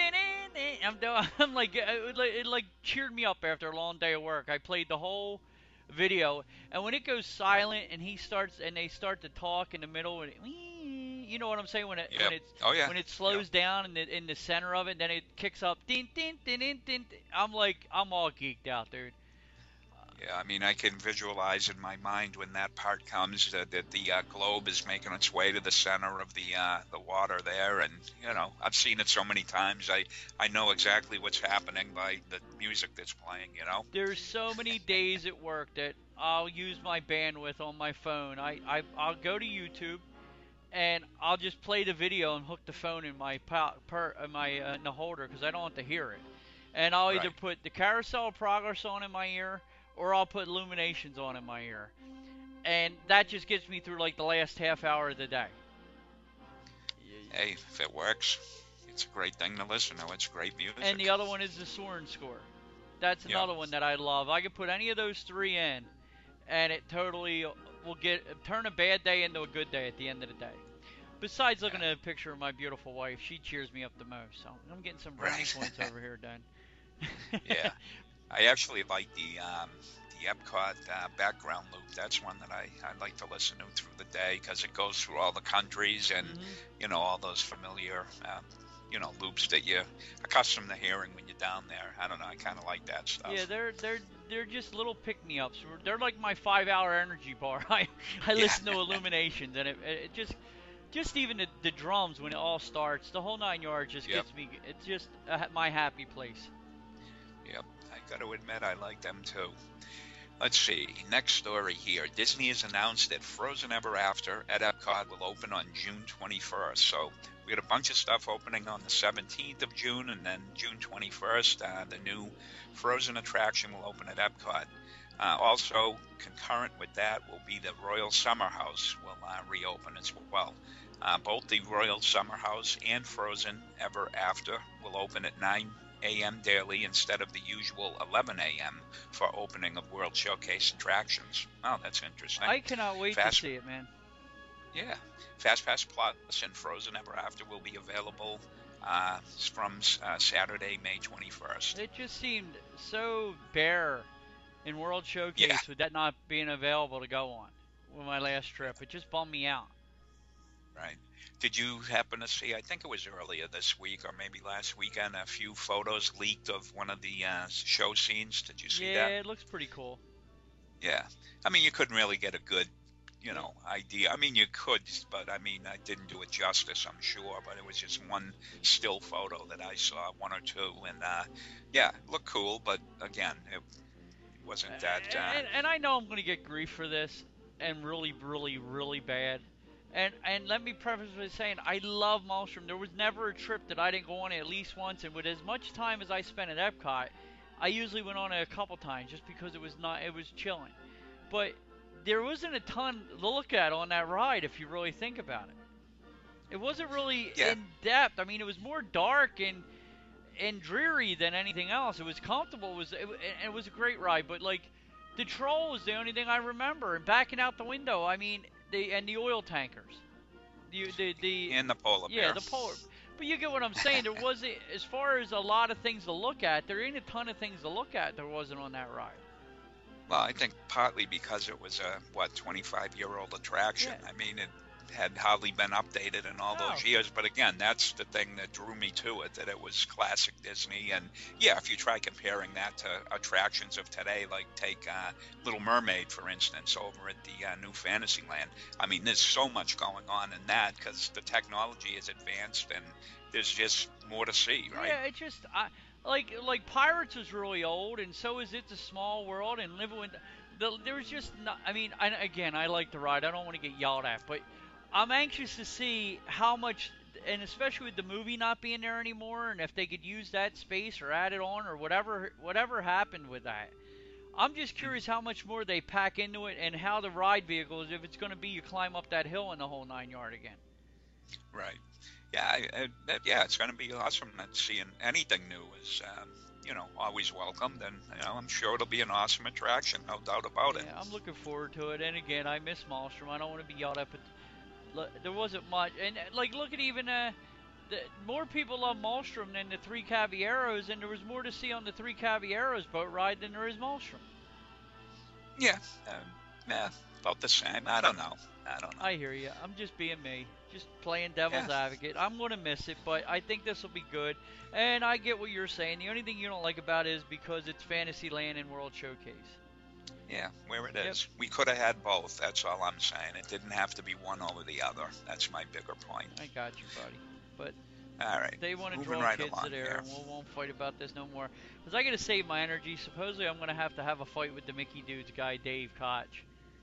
I'm, I'm like, it like, it like cheered me up after a long day of work. I played the whole video, and when it goes silent and he starts and they start to talk in the middle, and it, you know what I'm saying, when it Yep. when it's Oh yeah. when it slows down in the in the center of it, then it kicks up. Din, din, din, din, din, din. I'm like, I'm all geeked out, dude. Yeah, I mean, I can visualize in my mind when that part comes that, that the uh, globe is making its way to the center of the uh, the water there, and you know, I've seen it so many times. I I know exactly what's happening by the music that's playing. You know. There's so many days at work that I'll use my bandwidth on my phone. I, I I'll go to YouTube, and I'll just play the video and hook the phone in my po- per, in my uh, in the holder because I don't want to hear it. And I'll either Right. put the Carousel of Progress on in my ear, or I'll put Illuminations on in my ear, and that just gets me through like the last half hour of the day. Hey, if it works, it's a great thing to listen to. It's great music. And the other one is the Soarin' score. That's Yeah. another one that I love. I can put any of those three in, and it totally will get turn a bad day into a good day at the end of the day. Besides looking Yeah. at a picture of my beautiful wife, she cheers me up the most. So I'm getting some brownie Right. points over here, Dan. Yeah. I actually like the um, the Epcot uh, background loop. That's one that I, I like to listen to through the day because it goes through all the countries and Mhm. you know all those familiar um, you know loops that you're accustomed to hearing when you're down there. I don't know. I kind of like that stuff. Yeah, they're they're they're just little pick-me-ups. They're like my five-hour energy bar. I I Yeah. listen to Illuminations, and it, it just just even the, the drums when it all starts, the whole nine yards just Yep. gets me. It's just a, my happy place. Yep. I got to admit I like them too. Let's see. Next story here. Disney has announced that Frozen Ever After at Epcot will open on June twenty-first. So we got a bunch of stuff opening on the seventeenth of June, and then June twenty-first, uh, the new Frozen attraction will open at Epcot. Uh, also, concurrent with that will be the Royal Summer House will uh, reopen as well. Uh, both the Royal Summer House and Frozen Ever After will open at nine a.m. daily instead of the usual eleven a.m. for opening of World Showcase attractions. Oh, that's interesting. I cannot wait Fast, to see it, man. Yeah. FastPass Plus and Frozen Ever After will be available uh, from uh, Saturday, May twenty-first. It just seemed so bare in World Showcase yeah. with that not being available to go on with my last trip. It just bummed me out. Right. Did you happen to see, I think it was earlier this week or maybe last weekend, a few photos leaked of one of the uh, show scenes? Did you see yeah, that? Yeah, it looks pretty cool. Yeah. I mean, you couldn't really get a good, you know, idea. I mean, you could, but I mean, I didn't do it justice, I'm sure. But it was just one still photo that I saw, one or two. And, uh, yeah, it looked cool. But, again, it wasn't that... Uh... And, and I know I'm going to get grief for this, and really, really, really bad. And and let me preface with saying, I love Maelstrom. There was never a trip that I didn't go on at least once, and with as much time as I spent at Epcot, I usually went on it a couple times just because it was not it was chilling. But there wasn't a ton to look at on that ride if you really think about it. It wasn't really yeah. in depth. I mean, it was more dark and and dreary than anything else. It was comfortable. It was it, it was a great ride, but like the troll was the only thing I remember. And backing out the window, I mean. The, and the oil tankers, the the, the and the polar bear. Yeah, the polar. But you get what I'm saying. There wasn't, as far as a lot of things to look at. There ain't a ton of things to look at. There wasn't on that ride. Well, I think partly because it was a what twenty-five year old attraction. Yeah. I mean, it had hardly been updated in all no. those years. But again, that's the thing that drew me to it, that it was classic Disney. And yeah, if you try comparing that to attractions of today, like take uh, Little Mermaid, for instance, over at the uh, New Fantasyland, I mean, there's so much going on in that because the technology is advanced and there's just more to see, right? Yeah, it just I, like like Pirates was really old, and so is It's a Small World, and Living with the, there was just not. I mean, I, again, I like the ride. I don't want to get yelled at, but I'm anxious to see how much, and especially with the movie not being there anymore, and if they could use that space or add it on or whatever whatever happened with that. I'm just curious how much more they pack into it and how the ride vehicles, if it's going to be you climb up that hill in the whole nine yard again. Right. Yeah, I, I, yeah, it's going to be awesome. That seeing anything new is, um, you know, always welcomed, and you know, I'm sure it'll be an awesome attraction, no doubt about yeah, it. I'm looking forward to it. And again, I miss Maelstrom. I don't want to be yelled at, but there wasn't much. And like, look at even uh, the, more people love Maelstrom than the Three Caballeros, and there was more to see on the Three Caballeros boat ride than there is Maelstrom. Yeah, um, yeah, about the same. I don't know. I don't know. I hear you. I'm just being me, just playing devil's yeah. advocate. I'm going to miss it, but I think this will be good. And I get what you're saying. The only thing you don't like about it is because it's Fantasyland and World Showcase. Yeah, where it Yep. is. We could have had both. That's all I'm saying. It didn't have to be one over the other. That's my bigger point. I got you, buddy. But all right, they want to moving draw right kids along to there, here. and we won't fight about this no more. Because I got to save my energy. Supposedly, I'm going to have to have a fight with the Mickey Dudes guy, Dave Koch.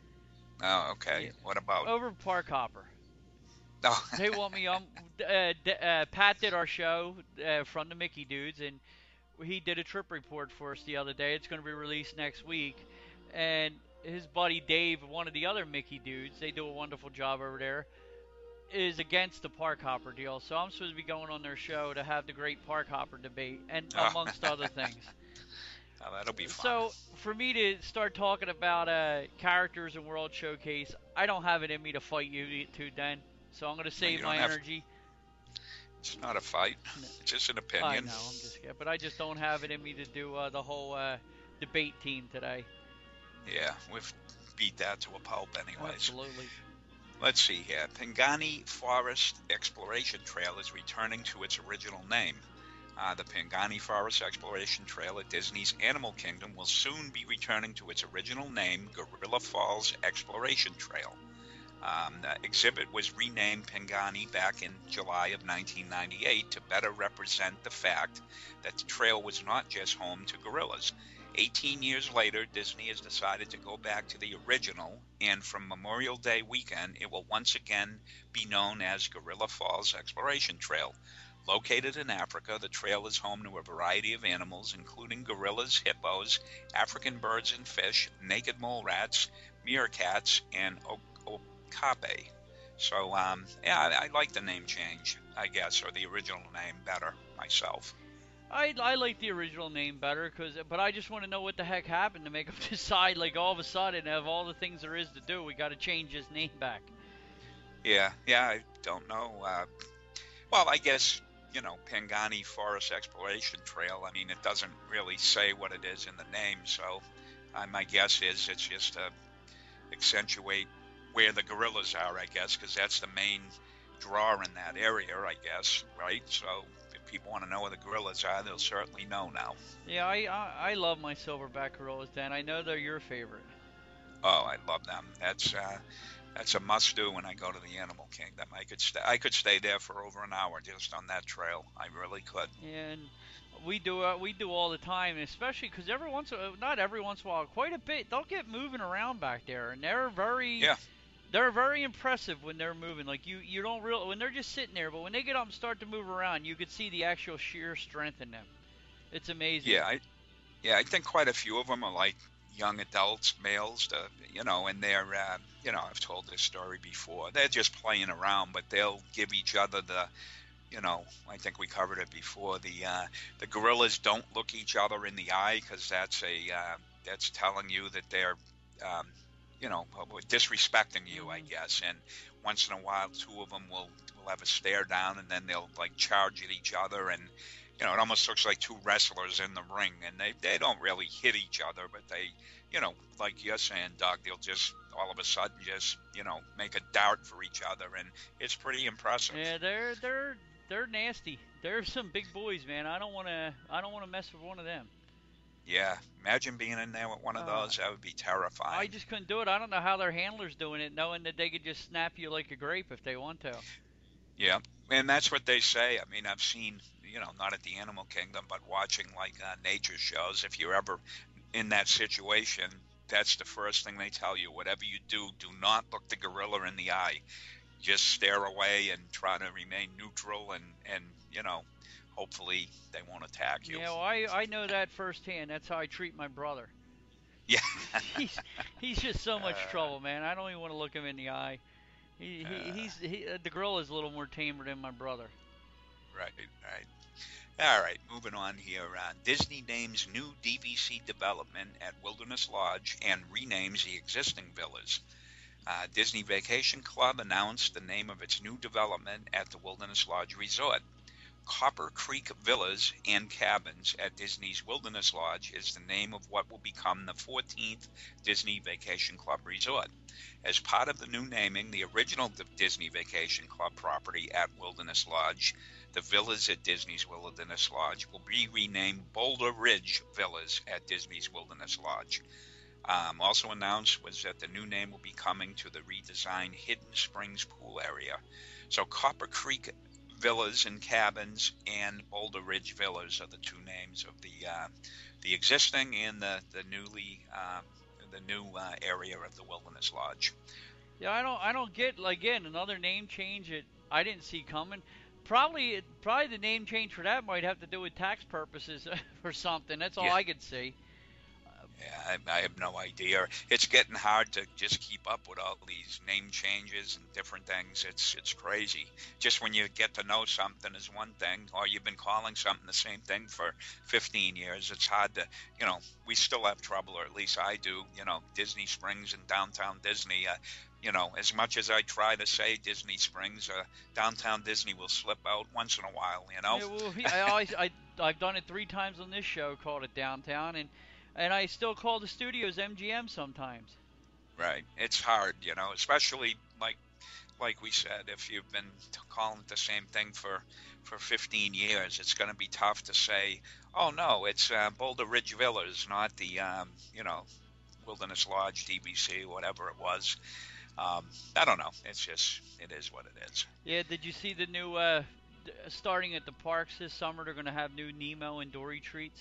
Oh, okay. Yeah. What about? Over Park Hopper. Oh. They want me on. Uh, uh, Pat did our show uh, from the Mickey Dudes, and he did a trip report for us the other day. It's going to be released next week. And his buddy Dave, one of the other Mickey Dudes, they do a wonderful job over there, is against the Park Hopper deal. So I'm supposed to be going on their show to have the great Park Hopper debate, and Oh. amongst other things. Oh, that'll be fun. So for me to start talking about uh, characters in World Showcase, I don't have it in me to fight you two, then. So I'm going to save you my don't have- energy. It's not a fight. No. It's just an I opinion. know, I'm just kidding. But I just don't have it in me to do uh, the whole uh, debate team today. Yeah, we've beat that to a pulp anyways. Absolutely. Let's see here. Pingani Forest Exploration Trail is returning to its original name. Uh, the Pingani Forest Exploration Trail at Disney's Animal Kingdom will soon be returning to its original name, Gorilla Falls Exploration Trail. Um, the exhibit was renamed Pingani back in July of nineteen ninety-eight to better represent the fact that the trail was not just home to gorillas. eighteen years later, Disney has decided to go back to the original, and from Memorial Day weekend, it will once again be known as Gorilla Falls Exploration Trail. Located in Africa, the trail is home to a variety of animals, including gorillas, hippos, African birds and fish, naked mole rats, meerkats, and okapi. So, um, yeah, I, I like the name change, I guess, or the original name better myself. I, I like the original name better, cause, but I just want to know what the heck happened to make them decide, like, all of a sudden, of all the things there is to do, we got to change his name back. Yeah, yeah, I don't know. Uh, well, I guess, you know, Pingani Forest Exploration Trail, I mean, it doesn't really say what it is in the name, so uh, my guess is it's just to accentuate where the gorillas are, I guess, because that's the main draw in that area, I guess, right? So if people want to know where the gorillas are, they'll certainly know now. Yeah, I I, I love my silverback gorillas, Dan. I know they're your favorite. Oh, I love them. That's uh, that's a must-do when I go to the Animal Kingdom. I could stay I could stay there for over an hour just on that trail. I really could. And we do uh, we do all the time, especially because every once not every once in a while, quite a bit, they'll get moving around back there, and they're very yeah. They're very impressive when they're moving. Like you, you don't real when they're just sitting there, but when they get up and start to move around, you could see the actual sheer strength in them. It's amazing. Yeah, I, yeah, I think quite a few of them are like young adults, males, to, you know, and they're, uh, you know, I've told this story before. They're just playing around, but they'll give each other the, you know, I think we covered it before. The uh, the gorillas don't look each other in the eye because that's a uh, that's telling you that they're. Um, you know, disrespecting you, I guess. And once in a while, two of them will, will have a stare down, and then they'll, like, charge at each other. And, you know, it almost looks like two wrestlers in the ring. And they, they don't really hit each other, but they, you know, like you're saying, Doug, they'll just all of a sudden just, you know, make a dart for each other. And it's pretty impressive. Yeah, they're they're they're nasty. They're some big boys, man. I don't want to I don't want to mess with one of them. Yeah, imagine being in there with one of those. Uh, that would be terrifying. I just couldn't do it. I don't know how their handler's doing it, knowing that they could just snap you like a grape if they want to. Yeah, and that's what they say. I mean, I've seen, you know, not at the Animal Kingdom, but watching, like, uh, nature shows. If you're ever in that situation, that's the first thing they tell you. Whatever you do, do not look the gorilla in the eye. Just stare away and try to remain neutral and, and you know, hopefully they won't attack you. Yeah, well, I, I know that firsthand. That's how I treat my brother. Yeah. he's he's just so much uh, trouble, man. I don't even want to look him in the eye. He, he uh, he's he, uh, the gorilla is a little more tamer than my brother. Right, right. All right, moving on here. Uh, Disney names new D V C development at Wilderness Lodge and renames the existing villas. Uh, Disney Vacation Club announced the name of its new development at the Wilderness Lodge Resort. Copper Creek Villas and Cabins at Disney's Wilderness Lodge is the name of what will become the fourteenth Disney Vacation Club resort. As part of the new naming, the original Disney Vacation Club property at Wilderness Lodge, the villas at Disney's Wilderness Lodge, will be renamed Boulder Ridge Villas at Disney's Wilderness Lodge. Um, also announced was that the new name will be coming to the redesigned Hidden Springs pool area. So Copper Creek Villas and Cabins and Boulder Ridge Villas are the two names of the uh, the existing and the the newly uh, the new uh, area of the Wilderness Lodge. Yeah, I don't I don't get again another name change that I didn't see coming. Probably probably the name change for that might have to do with tax purposes or something. That's all yeah. I could see. Yeah, I, I have no idea. It's getting hard to just keep up with all these name changes and different things. It's it's crazy. Just when you get to know something is one thing, or you've been calling something the same thing for fifteen years. It's hard to, you know, we still have trouble, or at least I do. You know, Disney Springs and Downtown Disney. Uh, you know, as much as I try to say Disney Springs, uh, Downtown Disney will slip out once in a while. You know. Yeah, well, I always I I've done it three times on this show, called it Downtown, and. And I still call the studios M G M sometimes. Right. It's hard, you know, especially like like we said, if you've been calling it the same thing for, for fifteen years, it's going to be tough to say, oh, no, it's uh, Boulder Ridge Villas, not the, um, you know, Wilderness Lodge, D V C, whatever it was. Um, I don't know. It's just, it is what it is. Yeah, did you see the new, uh, starting at the parks this summer, they're going to have new Nemo and Dory treats?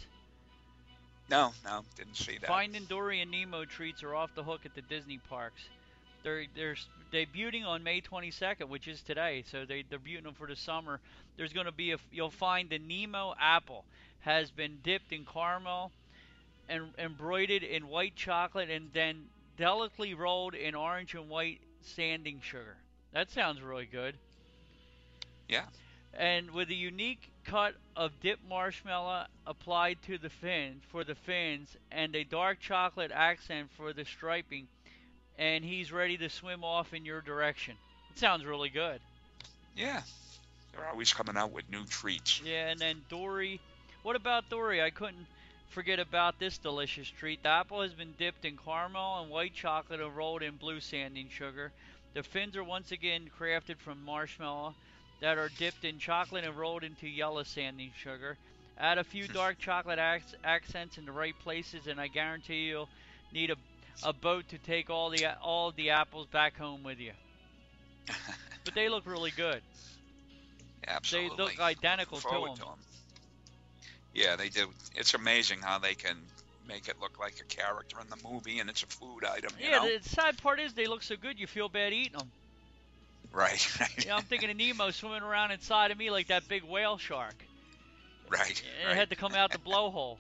No, no, didn't see that. Finding Dory and Nemo treats are off the hook at the Disney parks. They're they're debuting on May twenty-second, which is today. So they they're debuting them for the summer. There's going to be a you'll find the Nemo apple has been dipped in caramel and embroidered in white chocolate and then delicately rolled in orange and white sanding sugar. That sounds really good. Yeah. And with a unique cut of dipped marshmallow applied to the fin for the fins and a dark chocolate accent for the striping, and he's ready to swim off in your direction. It sounds really good. Yeah. They're always coming out with new treats. Yeah, and then Dory. What about Dory? I couldn't forget about this delicious treat. The apple has been dipped in caramel and white chocolate and rolled in blue sanding sugar. The fins are once again crafted from marshmallow that are dipped in chocolate and rolled into yellow sanding sugar. Add a few dark chocolate ac- accents in the right places, and I guarantee you'll need a, a boat to take all the all the apples back home with you. But they look really good. Absolutely. They look identical to them. to them. Yeah, they do. It's amazing how they can make it look like a character in the movie, and it's a food item. You yeah, know? the sad part is they look so good you feel bad eating them. Right, right. Yeah, I'm thinking of Nemo swimming around inside of me like that big whale shark. Right. It right. had to come out the blowhole.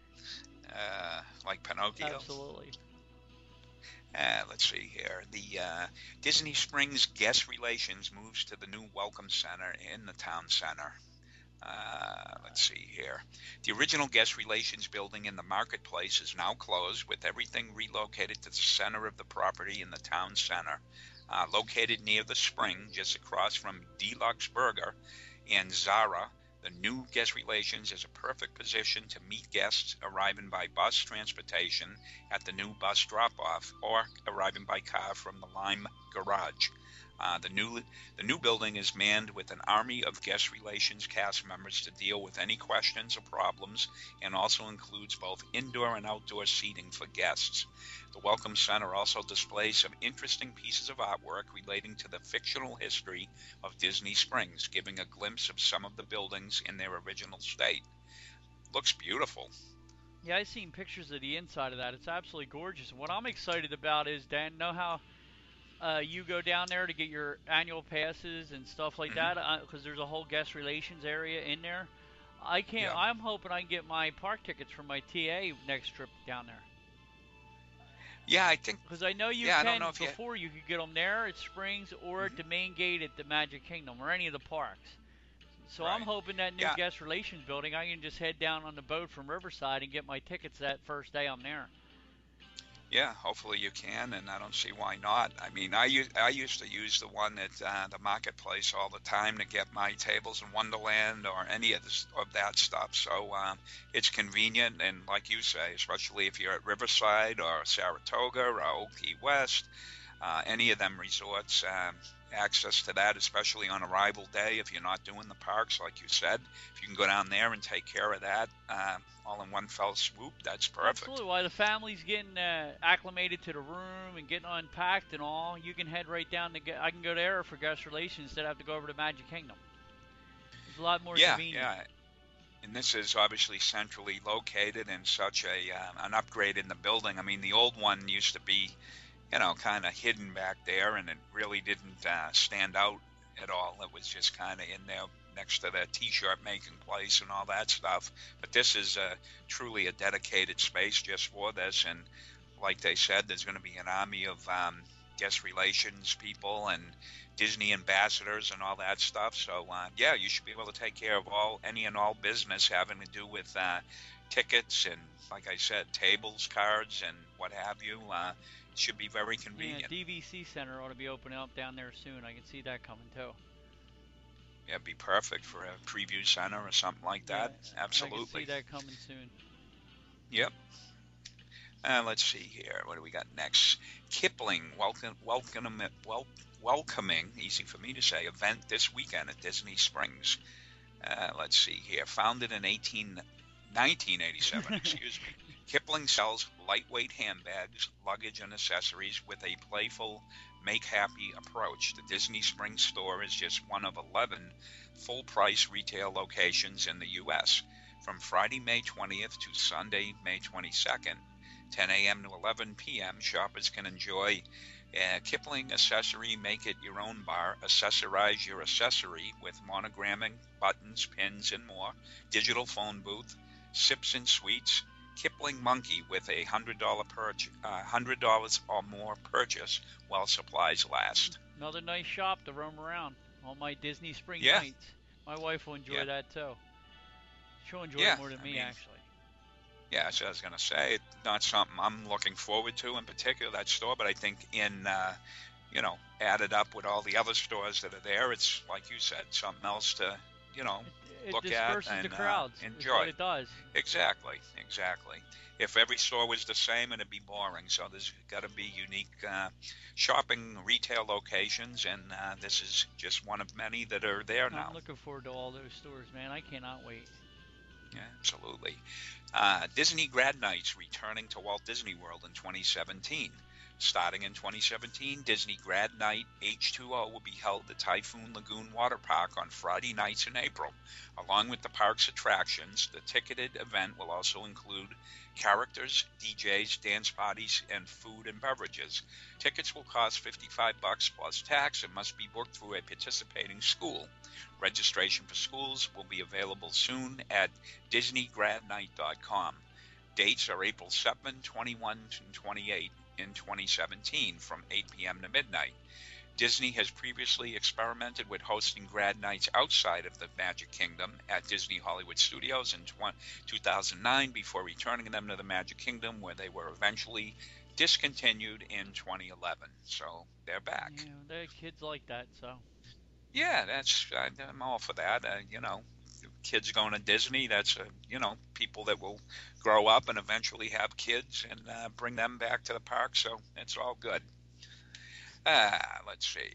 Uh, like Pinocchio. Absolutely. Uh, let's see here. The uh, Disney Springs Guest Relations moves to the new Welcome Center in the town center. Uh, let's see here. The original Guest Relations building in the marketplace is now closed, with everything relocated to the center of the property in the town center. Uh, located near the spring, just across from Deluxe Burger and Zara, the new Guest Relations is a perfect position to meet guests arriving by bus transportation at the new bus drop-off or arriving by car from the Lime Garage. Uh, the new the new building is manned with an army of Guest Relations cast members to deal with any questions or problems, and also includes both indoor and outdoor seating for guests. The Welcome Center also displays some interesting pieces of artwork relating to the fictional history of Disney Springs, giving a glimpse of some of the buildings in their original state. Looks beautiful. Yeah, I've seen pictures of the inside of that. It's absolutely gorgeous. What I'm excited about is, Dan, know how uh, you go down there to get your annual passes and stuff like Mm-hmm. that, because uh, there's a whole guest relations area in there. I can't. Yeah. I'm hoping I can get my park tickets for my T A next trip down there. Yeah, I think. Because I know you yeah, I can don't know if you- before you could get them there at Springs or at the main gate at the Magic Kingdom or any of the parks. So I'm Right. hoping that new Yeah. guest relations building, I can just head down on the boat from Riverside and get my tickets that first day I'm there. Yeah, hopefully you can, and I don't see why not. I mean, I, u- I used to use the one at uh, the marketplace all the time to get my tables in Wonderland or any of, this, of that stuff. So um, it's convenient, and like you say, especially if you're at Riverside or Saratoga or Old Key West, uh, any of them resorts, um, access to that, especially on arrival day if you're not doing the parks, like you said. If you can go down there and take care of that uh, all in one fell swoop, that's perfect. Absolutely. While the family's getting uh, acclimated to the room and getting unpacked and all, you can head right down to get. I can go there for guest relations instead of have to go over to Magic Kingdom. It's a lot more Yeah, convenient. yeah. And this is obviously centrally located and such a uh, an upgrade in the building. I mean, the old one used to be, you know, kind of hidden back there, and it really didn't uh, stand out at all. It was just kind of in there next to the T-shirt making place and all that stuff. But this is uh, truly a dedicated space just for this. And like they said, there's going to be an army of um, guest relations people and Disney ambassadors and all that stuff. So, uh, yeah, you should be able to take care of all any and all business having to do with uh, tickets and, like I said, tables, cards, and what have you. Uh, should be very convenient. Yeah, D V C Center ought to be opening up down there soon. I can see that coming too. Yeah, it'd be perfect for a preview center or something like that. Yeah, Absolutely. I can see that coming soon. Yep. Uh, let's see here. What do we got next? Kipling welcome, welcome, wel- welcoming, easy for me to say, event this weekend at Disney Springs. Uh, let's see here. Founded in eighteen, nineteen eighty-seven, excuse me. Kipling sells lightweight handbags, luggage, and accessories with a playful, make-happy approach. The Disney Springs store is just one of eleven full-price retail locations in the U S From Friday, May twentieth to Sunday, May twenty-second, ten a.m. to eleven p.m., shoppers can enjoy a Kipling accessory make-it-your-own bar. Accessorize your accessory with monogramming, buttons, pins, and more. Digital phone booth, sips and sweets. Kipling Monkey with a one hundred dollars purchase, uh, one hundred dollars or more purchase while supplies last. Another nice shop to roam around on my Disney Spring Yeah. nights. My wife will enjoy Yeah. that too. She'll enjoy Yeah, it more than I me, mean, actually. Yeah, so I was going to say, it's not something I'm looking forward to in particular, that store, but I think in, uh, you know, added up with all the other stores that are there, it's, like you said, something else to, you know, It, it look at disperses and the crowds. uh, Is enjoy. what it does. Exactly, exactly. If every store was the same, it'd be boring. So there's got to be unique uh, shopping retail locations, and uh, this is just one of many that are there now. I'm looking forward to all those stores, man. I cannot wait. Yeah, absolutely. Uh, Disney Grad Nights returning to Walt Disney World in twenty seventeen. Starting in twenty seventeen, Disney Grad Night H two O will be held at Typhoon Lagoon Water Park on Friday nights in April. Along with the park's attractions, the ticketed event will also include characters, D Js, dance parties, and food and beverages. Tickets will cost fifty-five bucks plus tax and must be booked through a participating school. Registration for schools will be available soon at disney grad night dot com. Dates are April seventh, twenty-first, and twenty-eighth in twenty seventeen from eight p.m. to midnight. Disney has previously experimented with hosting grad nights outside of the Magic Kingdom at Disney Hollywood Studios in two thousand nine before returning them to the Magic Kingdom, where they were eventually discontinued in twenty eleven. So they're back. Yeah, the kids like that, so. Yeah, that's I, I'm all for that. Uh, you know, kids going to Disney, that's, uh, you know, people that will grow up and eventually have kids and uh, bring them back to the park, so it's all good. Uh, let's see.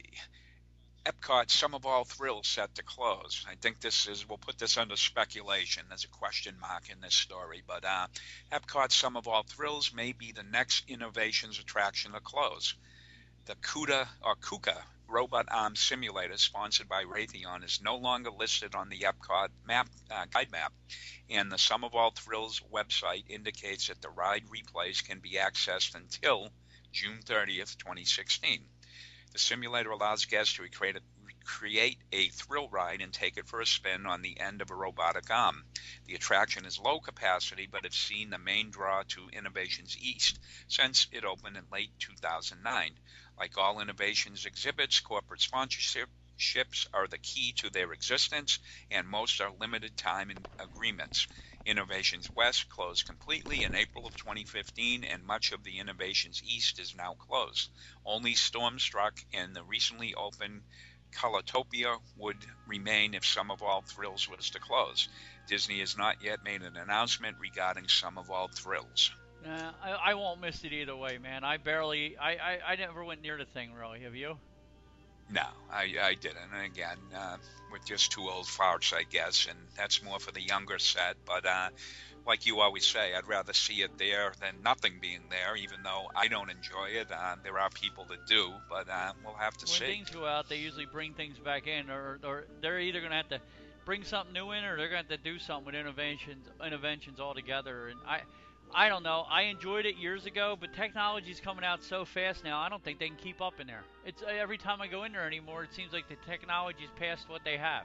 Epcot Sum of All Thrills set to close. I think this is, we'll put this under speculation. There's a question mark in this story, but uh, Epcot Sum of All Thrills may be the next Innovations attraction to close. The CUDA or KUKA robot arm simulator, sponsored by Raytheon, is no longer listed on the Epcot map uh, guide map, and the Sum of All Thrills website indicates that the ride replays can be accessed until June thirtieth, twenty sixteen. The simulator allows guests to recreate a, create a thrill ride and take it for a spin on the end of a robotic arm. The attraction is low capacity, but has seen the main draw to Innovations East since it opened in late two thousand nine. Like all Innovations exhibits, corporate sponsorships are the key to their existence, and most are limited time agreements. Innovations West closed completely in April of twenty fifteen, and much of the Innovations East is now closed. Only Stormstruck and the recently opened Colortopia would remain if Sum of All Thrills was to close. Disney has not yet made an announcement regarding Sum of All Thrills. Nah, I, I won't miss it either way, man. I barely, I, I, I never went near the thing, really. Have you? No, I, I didn't. And again, uh, we're just two old farts, I guess, and that's more for the younger set. But uh, like you always say, I'd rather see it there than nothing being there, even though I don't enjoy it. Uh, there are people that do, but uh, we'll have to when see. When things go out, they usually bring things back in, or, or they're either going to have to bring something new in, or they're going to have to do something with innovations, innovations altogether. And I... I don't know. I enjoyed it years ago, but technology's coming out so fast now. I don't think they can keep up in there. It's every time I go in there anymore, it seems like the technology's past what they have.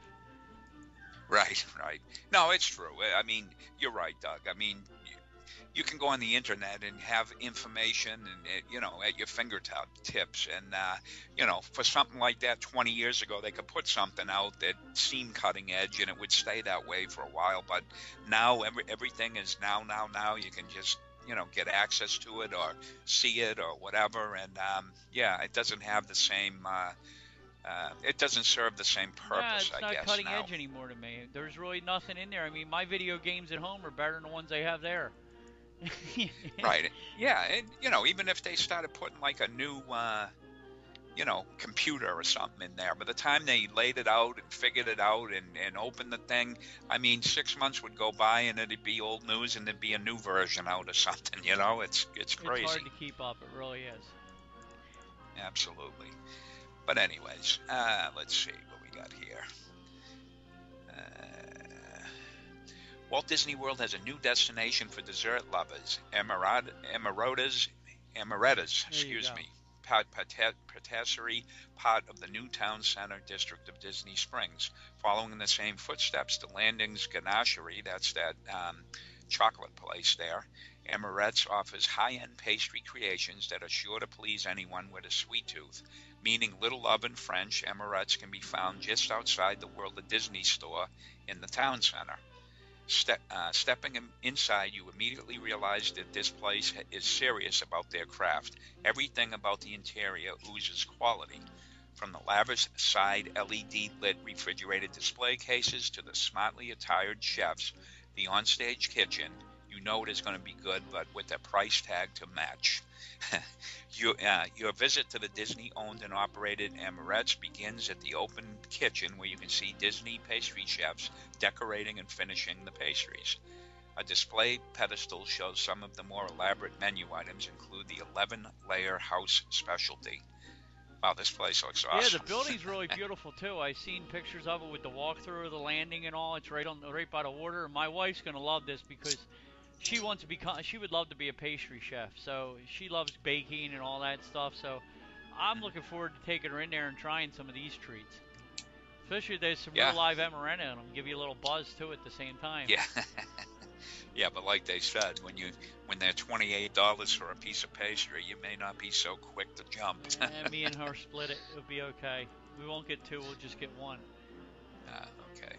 Right, right. No, it's true. I mean, you're right, Doug. I mean, you, you can go on the internet and have information, and you know, at your fingertips. And uh, you know, for something like that, twenty years ago, they could put something out that seemed cutting edge, and it would stay that way for a while. But now, every, everything is now, now, now. You can just, you know, get access to it or see it or whatever. And um, yeah, it doesn't have the same. Uh, uh, it doesn't serve the same purpose. Yeah, it's I not guess, cutting now. edge anymore to me. There's really nothing in there. I mean, my video games at home are better than the ones they have there. Right. Yeah. And, you know, even if they started putting like a new, uh, you know, computer or something in there. By the time they laid it out and figured it out and, and opened the thing, I mean, six months would go by and it'd be old news and there'd be a new version out or something, you know? It's it's crazy. It's hard to keep up. It really is. Absolutely. But anyways, uh, let's see what we got here. Uh, Walt Disney World has a new destination for dessert lovers, Emerald, Emerotas, Amarettas, excuse me. Patisserie, part of the new town center district of Disney Springs. Following in the same footsteps, the Landings Ganachery, that's that um, chocolate place there, Amorette's offers high-end pastry creations that are sure to please anyone with a sweet tooth. Meaning Little Love in French, Amorette's can be found just outside the World of Disney store in the town center. Ste- uh, stepping inside, you immediately realize that this place is serious about their craft. Everything about the interior oozes quality. From the lavish side L E D lit refrigerated display cases to the smartly attired chefs, the onstage kitchen, you know it is going to be good, but with a price tag to match. your, uh, your visit to the Disney-owned and operated Amorette's begins at the open kitchen where you can see Disney pastry chefs decorating and finishing the pastries. A display pedestal shows some of the more elaborate menu items, include the eleven-layer house specialty. Wow, this place looks awesome. Yeah, the building's really beautiful too. I've seen pictures of it with the walkthrough of the landing and all. It's right on, right by the water. And my wife's gonna love this because she wants to become. She would love to be a pastry chef. So she loves baking and all that stuff. So I'm looking forward to taking her in there and trying some of these treats. Especially if there's some yeah. real live Amaretta in them. Give you a little buzz too at the same time. Yeah. Yeah, but like they said, when you when they're twenty-eight dollars for a piece of pastry, you may not be so quick to jump. And me and her split it. It'll be okay. We won't get two. We'll just get one. Uh, okay.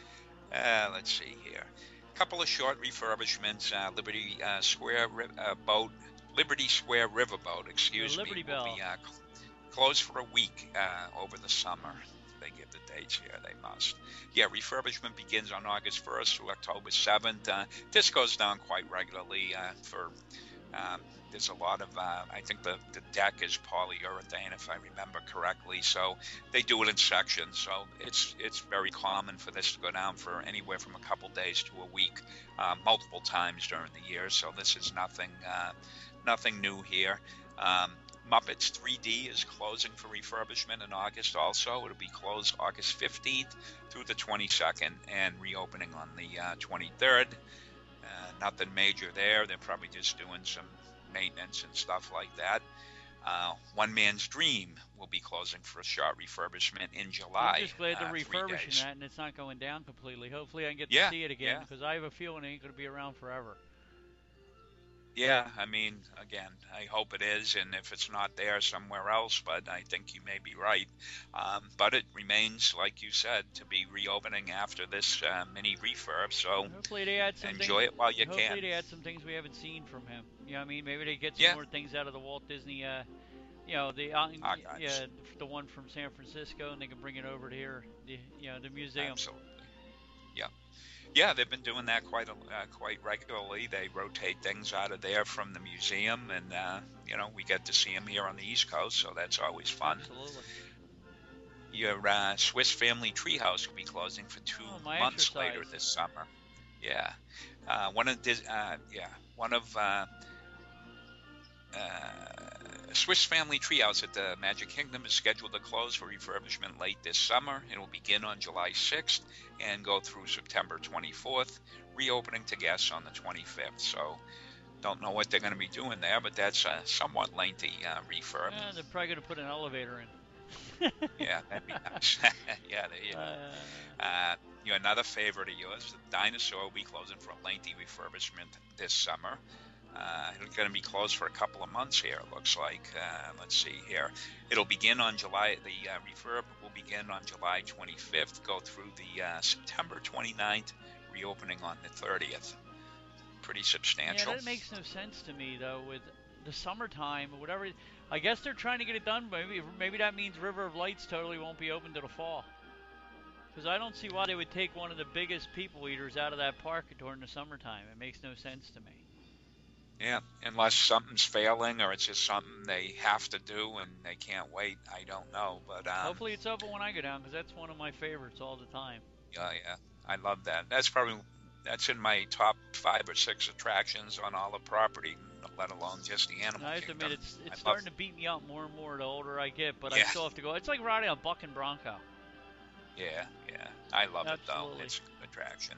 Uh, let's see here. A couple of short refurbishments. Uh, Liberty uh, Square uh, boat, Liberty Square Riverboat, excuse the Liberty me, Bell. will be uh, cl- closed for a week uh, over the summer. They give the dates here, they must. Yeah, refurbishment begins on August first through October seventh. Uh, this goes down quite regularly uh, for, um, there's a lot of, uh, I think the, the deck is polyurethane, if I remember correctly, so they do it in sections, so it's it's very common for this to go down for anywhere from a couple days to a week, uh, multiple times during the year, so this is nothing, uh, nothing new here. Um, Muppets three D is closing for refurbishment in August also. It'll be closed August fifteenth through the twenty-second and reopening on the uh, twenty-third. Uh, nothing major there. They're probably just doing some maintenance and stuff like that. Uh, One Man's Dream will be closing for a short refurbishment in July. I'm just glad they're uh, refurbishing that and it's not going down completely. Hopefully I can get yeah, to see it again yeah. because I have a feeling it ain't going to be around forever. Yeah, I mean, again, I hope it is, and if it's not there, somewhere else, but I think you may be right. Um, but it remains, like you said, to be reopening after this uh, mini refurb, so hopefully they add some enjoy things, it while you hopefully can. they add some things we haven't seen from him. You know what I mean? Maybe they get some Yeah. more things out of the Walt Disney, uh, you know, the uh, Archives. yeah, the one from San Francisco, and they can bring it over to here, the, you know, the museum. Absolutely. Yeah. Yeah, they've been doing that quite a, uh, quite regularly. They rotate things out of there from the museum, and uh, you know, we get to see them here on the East Coast, so that's always fun. Absolutely. Your uh, Swiss Family Treehouse will be closing for two Oh, my months exercise. later this summer. Yeah, uh, one of Dis- uh, yeah one of uh, uh, Swiss Family Treehouse at the Magic Kingdom is scheduled to close for refurbishment late this summer. It will begin on July sixth and go through September twenty-fourth, reopening to guests on the twenty-fifth. So, don't know what they're going to be doing there, but that's a somewhat lengthy uh, refurb. Yeah, they're probably going to put an elevator in. Yeah, that'd be nice. Yeah, there you go. Uh, Uh, you know, another favorite of yours, the Dinosaur, will be closing for a lengthy refurbishment this summer. Uh, it's going to be closed for a couple of months here, it looks like. Uh, let's see here. It'll begin on July, the uh, refurb will begin on July twenty-fifth, go through the uh, September twenty-ninth, reopening on the thirtieth. Pretty substantial. Yeah, that makes no sense to me, though, with the summertime or whatever. I guess they're trying to get it done, but maybe, maybe that means River of Lights totally won't be open to the fall. Because I don't see why they would take one of the biggest people eaters out of that park during the summertime. It makes no sense to me. Yeah, unless something's failing or it's just something they have to do and they can't wait. I don't know, but um, Hopefully it's open when I go down because that's one of my favorites all the time. yeah, yeah, I love that. That's probably that's in my top five or six attractions on all the property, let alone just the animal I have to kingdom. admit, it's it's I love, starting to beat me up more and more the older I get, but I yeah, still have to go. It's like riding a bucking bronco. yeah, yeah. I love it though. Absolutely. It's a good attraction.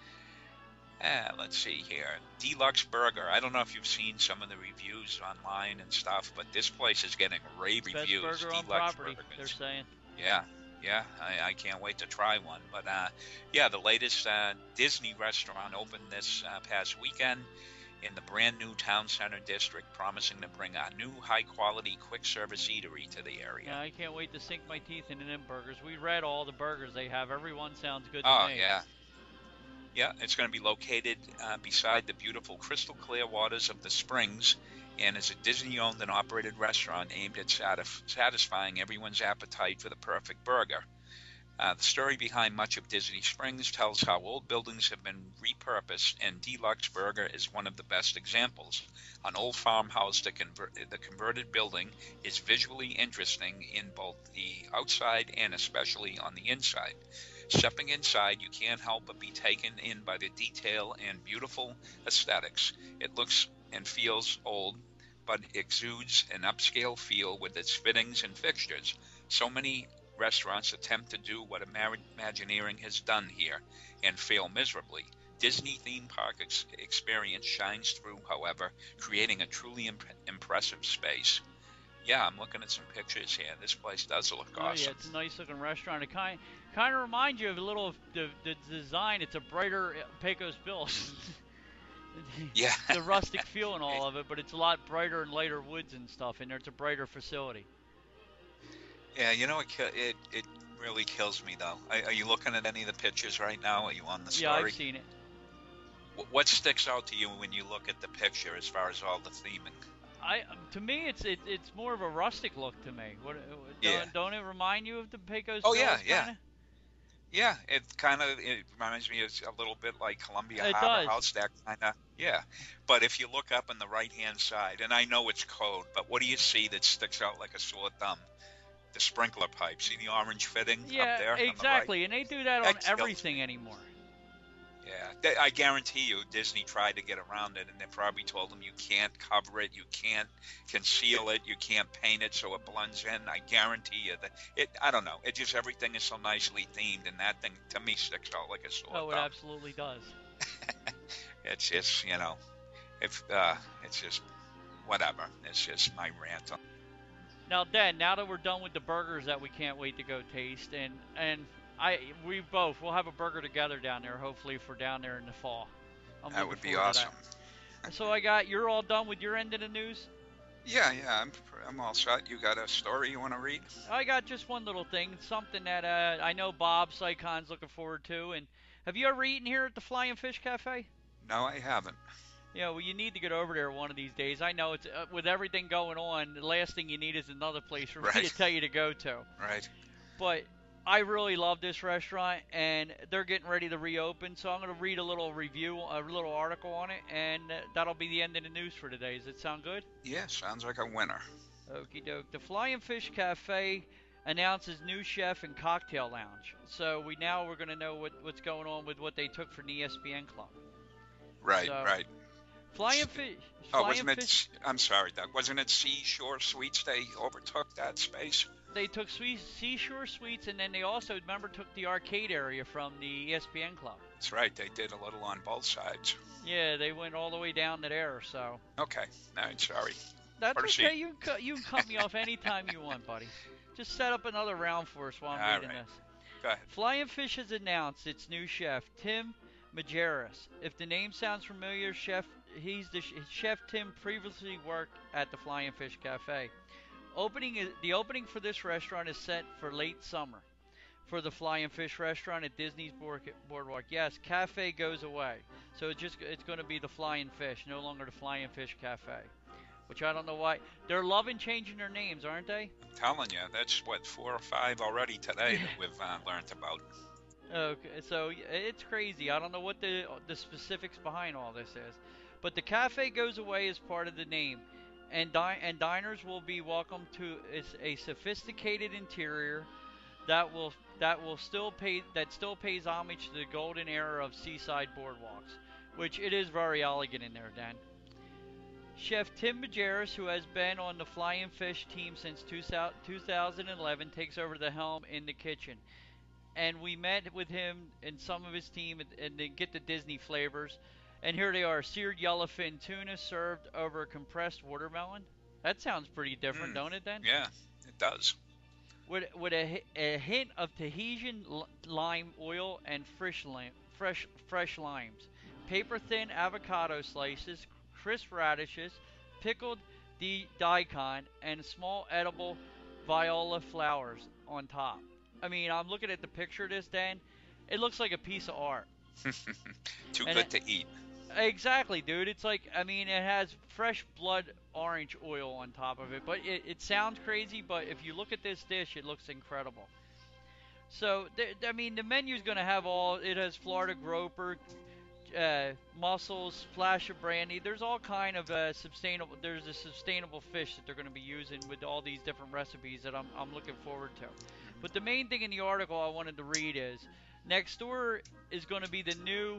Ah, let's see here. Deluxe Burger. I don't know if you've seen some of the reviews online and stuff, but this place is getting rave Best reviews. burger on Deluxe property, Burgers. they're saying. Yeah, yeah. I, I can't wait to try one. But uh, yeah, the latest uh, Disney restaurant opened this uh, past weekend in the brand new Town Center district, promising to bring a new high-quality quick-service eatery to the area. Yeah, I can't wait to sink my teeth into them burgers. We read all the burgers they have. Every one sounds good Oh, to me. yeah. Yeah, it's going to be located uh, beside the beautiful crystal clear waters of the Springs and is a Disney-owned and operated restaurant aimed at satisf- satisfying everyone's appetite for the perfect burger. Uh, the story behind much of Disney Springs tells how old buildings have been repurposed, and Deluxe Burger is one of the best examples. An old farmhouse, the, conver- the converted building is visually interesting in both the outside and especially on the inside. Stepping inside, you can't help but be taken in by the detail and beautiful aesthetics. It looks and feels old, but exudes an upscale feel with its fittings and fixtures. So many restaurants attempt to do what Imagineering has done here and fail miserably. Disney theme park ex- experience shines through, however, creating a truly imp- impressive space. Yeah, I'm looking at some pictures here. This place does look Oh, awesome. yeah, it's a nice looking restaurant. It kind kind of reminds you of a little of the, the design. It's a brighter Pecos Bill. Yeah. The rustic feel and all of it, but it's a lot brighter and lighter woods and stuff in there. It's a brighter facility. Yeah, you know, it it, it really kills me, though. Are, are you looking at any of the pictures right now? Are you on the story? Yeah, I've seen it. What sticks out to you when you look at the picture as far as all the theming? I to me, it's it, it's more of a rustic look to me. What don't, Yeah. don't it remind you of the Pecos? Oh, Bills, yeah, kinda? yeah. Yeah, it kind of it reminds me of a little bit like Columbia It Harbor does. House, that kind of, yeah. But if you look up on the right-hand side, and I know it's code, but what do you see that sticks out like a sore thumb? The sprinkler pipe. See the orange fitting Yeah, up there? on the right? exactly. And they do that on That kills everything me. anymore. Yeah, they, I guarantee you Disney tried to get around it, and they probably told them you can't cover it, you can't conceal it, you can't paint it so it blends in. I guarantee you that it. I don't know. It just everything is so nicely themed, and that thing to me sticks out like a sore Oh, it thumb. absolutely does. It's just you know, if uh, it's just whatever. It's just my rant. On. Now, Dan, now that we're done with the burgers that we can't wait to go taste, and and I we both we'll have a burger together down there. Hopefully, if we're down there in the fall. I'm That looking would be forward to awesome. that. So I got you're all done with your end of the news. Yeah, yeah, I'm I'm all set. You got a story you want to read? I got just one little thing, something that uh, I know Bob Sycon's looking forward to. And have you ever eaten here at the Flying Fish Cafe? No, I haven't. Yeah, well, you need to get over there one of these days. I know it's uh, with everything going on, the last thing you need is another place for Right. me to tell you to go to. Right. But I really love this restaurant, and they're getting ready to reopen. So I'm going to read a little review, a little article on it, and uh, that'll be the end of the news for today. Does it sound good? Yeah, sounds like a winner. Okie doke. The Flying Fish Cafe announces new chef and cocktail lounge. So we now we're going to know what, what's going on with what they took from the E S P N Club. Right, So, right. Flying Fish. Oh, Flying wasn't Fish. it? I'm sorry, Doug. Wasn't it Seashore Suites? They overtook that space. They took Swe- Seashore Suites, and then they also remember took the arcade area from the E S P N Club. That's right. They did a little on both sides. Yeah, they went all the way down to there. So Okay. All right. Sorry. that's Proceed. okay. You can cut, you can cut me off anytime you want, buddy. Just set up another round for us while I'm All reading right. this. Go ahead. Flying Fish has announced its new chef, Tim Majerus. If the name sounds familiar, chef he's the chef Tim previously worked at the Flying Fish Cafe. Opening is, the opening for this restaurant is set for late summer. For the Flying Fish restaurant at Disney's Boardwalk, yes, cafe goes away, so it's just it's going to be the Flying Fish, no longer the Flying Fish Cafe. Which I don't know why they're loving changing their names, aren't they? I'm telling you, that's what four or five already today that we've uh, learned about. Okay, so it's crazy. I don't know what the the specifics behind all this is. But the cafe goes away as part of the name, and di- and diners will be welcome to its a sophisticated interior that will that will still pay that still pays homage to the golden era of seaside boardwalks, which it is very elegant in there, Dan. Chef Tim Majerus, who has been on the Flying Fish team since two thousand eleven, takes over the helm in the kitchen. And we met with him and some of his team and, and they get the Disney flavors. And here they are, seared yellowfin tuna served over a compressed watermelon. That sounds pretty different, Mm, don't it, then? yeah, it does. With, with a, a hint of Tahitian lime oil and fresh, lime, fresh, fresh limes. Paper thin avocado slices, crisp radishes, pickled di- daikon, and small edible viola flowers on top. I mean, I'm looking at the picture of this, Dan. It looks like a piece of art. Too And good it, to eat. exactly, dude. It's like, I mean, it has fresh blood orange oil on top of it. But it, it sounds crazy, but if you look at this dish, it looks incredible. So, th- I mean, the menu's going to have all, it has Florida grouper, uh, mussels, splash of brandy. There's all kind of uh, sustainable, there's a sustainable fish that they're going to be using with all these different recipes that I'm, I'm looking forward to. But the main thing in the article I wanted to read is, next door is going to be the new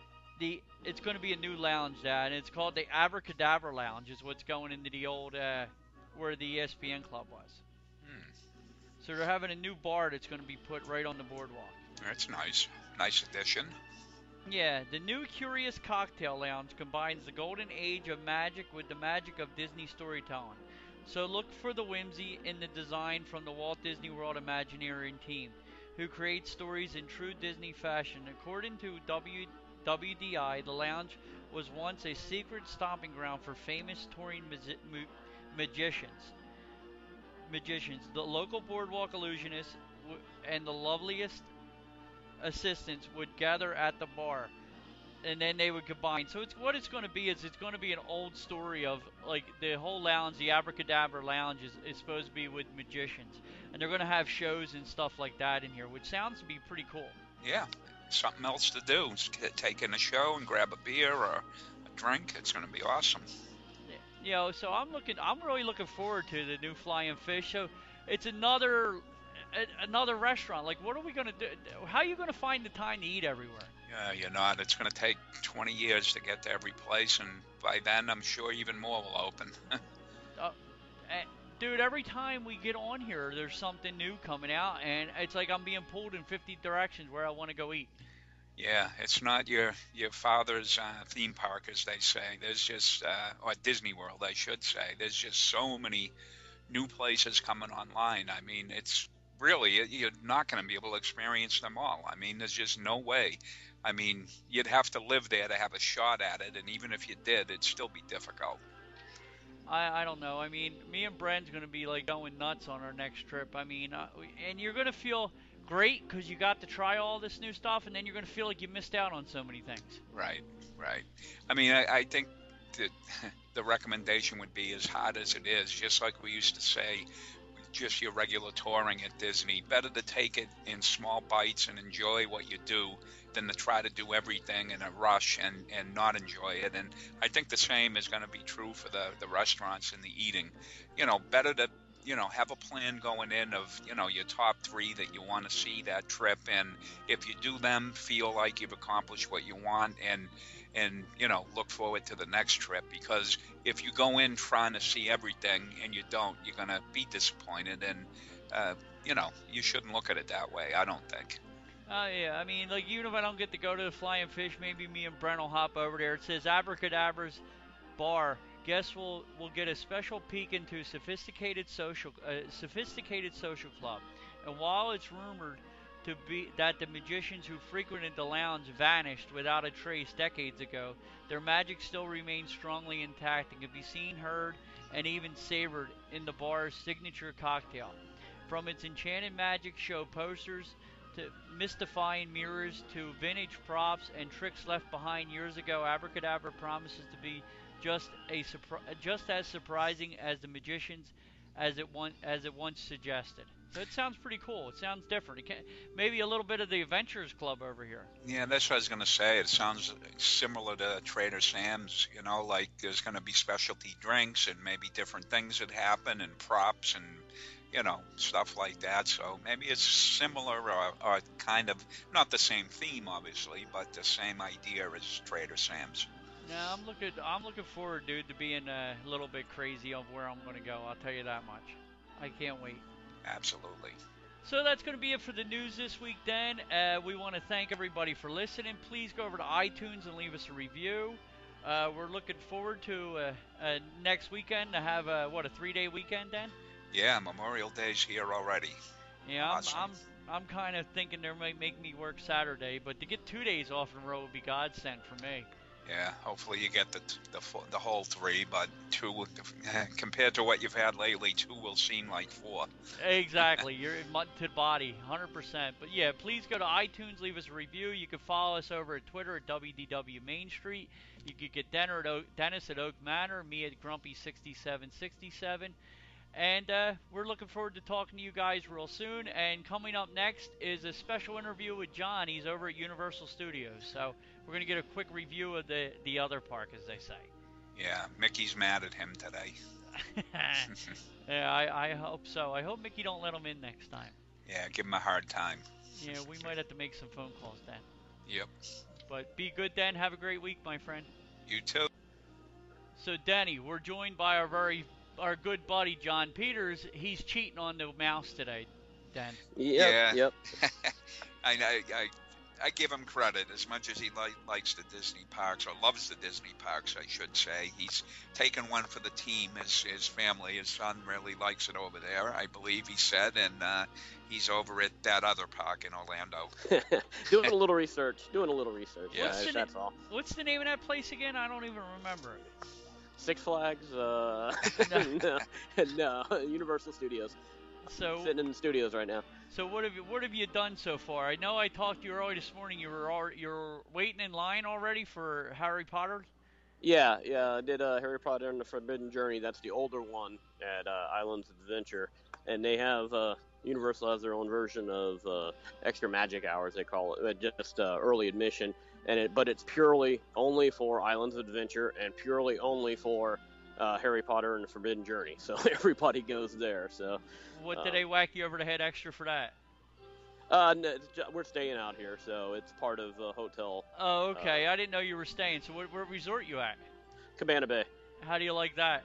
the it's going to be a new lounge, Dad, and it's called the Abracadabra Lounge. Is what's going into the old uh, where the E S P N club was. Hmm, So they're having a new bar that's going to be put right on the boardwalk. that's nice. Nice addition. Yeah, the new Curious Cocktail Lounge combines the golden age of magic with the magic of Disney storytelling. So look for the whimsy in the design from the Walt Disney World Imagineering team, who creates stories in true Disney fashion. According to w, WDI, the lounge was once a secret stomping ground for famous touring magi- mu- magicians. Magicians, the local boardwalk illusionists, w- and the loveliest assistants would gather at the bar, and then they would combine. So it's what it's going to be is it's going to be an old story of like the whole lounge, the Abracadabra Lounge is, is supposed to be with magicians, and they're going to have shows and stuff like that in here, which sounds to be pretty cool. Yeah, something else to do. Take in a show and grab a beer or a drink. It's going to be awesome. You know, so I'm looking, I'm really looking forward to the new Flying Fish. So it's another a- another restaurant. Like, what are we going to do? How are you going to find the time to eat everywhere? Yeah, you're not. It's going to take twenty years to get to every place, and by then, I'm sure even more will open. uh, eh, Dude, every time we get on here, there's something new coming out, and it's like I'm being pulled in fifty directions where I want to go eat. Yeah, it's not your your father's uh, theme park, as they say. There's just, uh, or Disney World, I should say. There's just so many new places coming online. I mean, it's really, you're not going to be able to experience them all. I mean, there's just no way. I mean, you'd have to live there to have a shot at it, and even if you did, it'd still be difficult. I, I don't know. I mean, me and Bren's going to be like going nuts on our next trip. I mean, uh, and you're going to feel great because you got to try all this new stuff, and then you're going to feel like you missed out on so many things. Right, right. I mean, I, I think that the recommendation would be, as hard as it is, just like we used to say, just your regular touring at Disney, better to take it in small bites and enjoy what you do than to try to do everything in a rush and, and not enjoy it. And I think the same is going to be true for the, the restaurants and the eating. You know, better to, you know, have a plan going in of, you know, your top three that you want to see that trip. And if you do them, feel like you've accomplished what you want, and, and, you know, look forward to the next trip. Because if you go in trying to see everything and you don't, you're going to be disappointed. And, uh, you know, you shouldn't look at it that way, I don't think. Oh, uh, yeah. I mean, like, even if I don't get to go to the Flying Fish, maybe me and Brent will hop over there. It says Abracadabra's Bar. Guests will, will get a special peek into sophisticated social uh, sophisticated social club. And while it's rumored to be that the magicians who frequented the lounge vanished without a trace decades ago, their magic still remains strongly intact and can be seen, heard, and even savored in the bar's signature cocktail. From its enchanted magic show posters to mystifying mirrors to vintage props and tricks left behind years ago, Abracadabra promises to be just a surpri- just as surprising as the magicians as it one as it once suggested. So it sounds pretty cool. It sounds different. It can, maybe a little bit of the Adventurers Club over here. Yeah, that's what I was going to say. It sounds similar to Trader Sam's, you know, like there's going to be specialty drinks and maybe different things that happen and props and, you know, stuff like that. So maybe it's similar or, or kind of, not the same theme, obviously, but the same idea as Trader Sam's. No, I'm looking. I'm looking forward, dude, to being a little bit crazy of where I'm going to go. I'll tell you that much. I can't wait. Absolutely. So that's going to be it for the news this week, then. Uh, we want to thank everybody for listening. Please go over to iTunes and leave us a review. Uh, we're looking forward to uh, uh, next weekend to have a, what, a three-day weekend, Dan? Yeah, Memorial Day's here already. Yeah, Awesome. I'm, I'm, I'm kind of thinking they might make me work Saturday, but to get two days off in a row would be godsend for me. Yeah, hopefully you get the the the whole three, but two compared to what you've had lately, two will seem like four. Exactly, you're in to body, one hundred percent. But yeah, please go to iTunes, leave us a review. You can follow us over at Twitter at W D W Main Street. You can get Denner at Oak, Dennis at Oak Manor, me at Grumpy sixty-seven sixty-seven. And uh, we're looking forward to talking to you guys real soon. And coming up next is a special interview with John. He's over at Universal Studios. So we're going to get a quick review of the, the other park, as they say. Yeah, Mickey's mad at him today. Yeah, I, I hope so. I hope Mickey don't let him in next time. Yeah, give him a hard time. Yeah, we might have to make some phone calls then. Yep. But be good, Dan. Have a great week, my friend. You too. So, Denny, we're joined by our very... our good buddy John Peters. He's cheating on the mouse today, Dan. Yep, yeah. Yep. I, I I I give him credit as much as he li- likes the Disney parks, or loves the Disney parks, I should say. He's taken one for the team. His his family, his son really likes it over there, I believe he said, and uh, he's over at that other park in Orlando. Doing a little research. Doing a little research. Yeah. Guys, that's all. What's the name of that place again? I don't even remember it. Six Flags, uh, no, no, Universal Studios. So Sitting in the studios right now. So what have you what have you done so far? I know I talked to you early this morning. You were all, you're waiting in line already for Harry Potter. Yeah, yeah, I did uh, Harry Potter and the Forbidden Journey. That's the older one at uh, Islands of Adventure, and they have uh, Universal has their own version of uh, extra magic hours. They call it just uh, early admission, and it but it's purely only for Islands of Adventure and purely only for uh, Harry Potter and the Forbidden Journey. So everybody goes there. So what did um, they whack you over the head extra for that? Uh, no, it's ju- we're staying out here, so it's part of the hotel. Oh, okay. Uh, I didn't know you were staying. So what, what resort you at? Cabana Bay. How do you like that?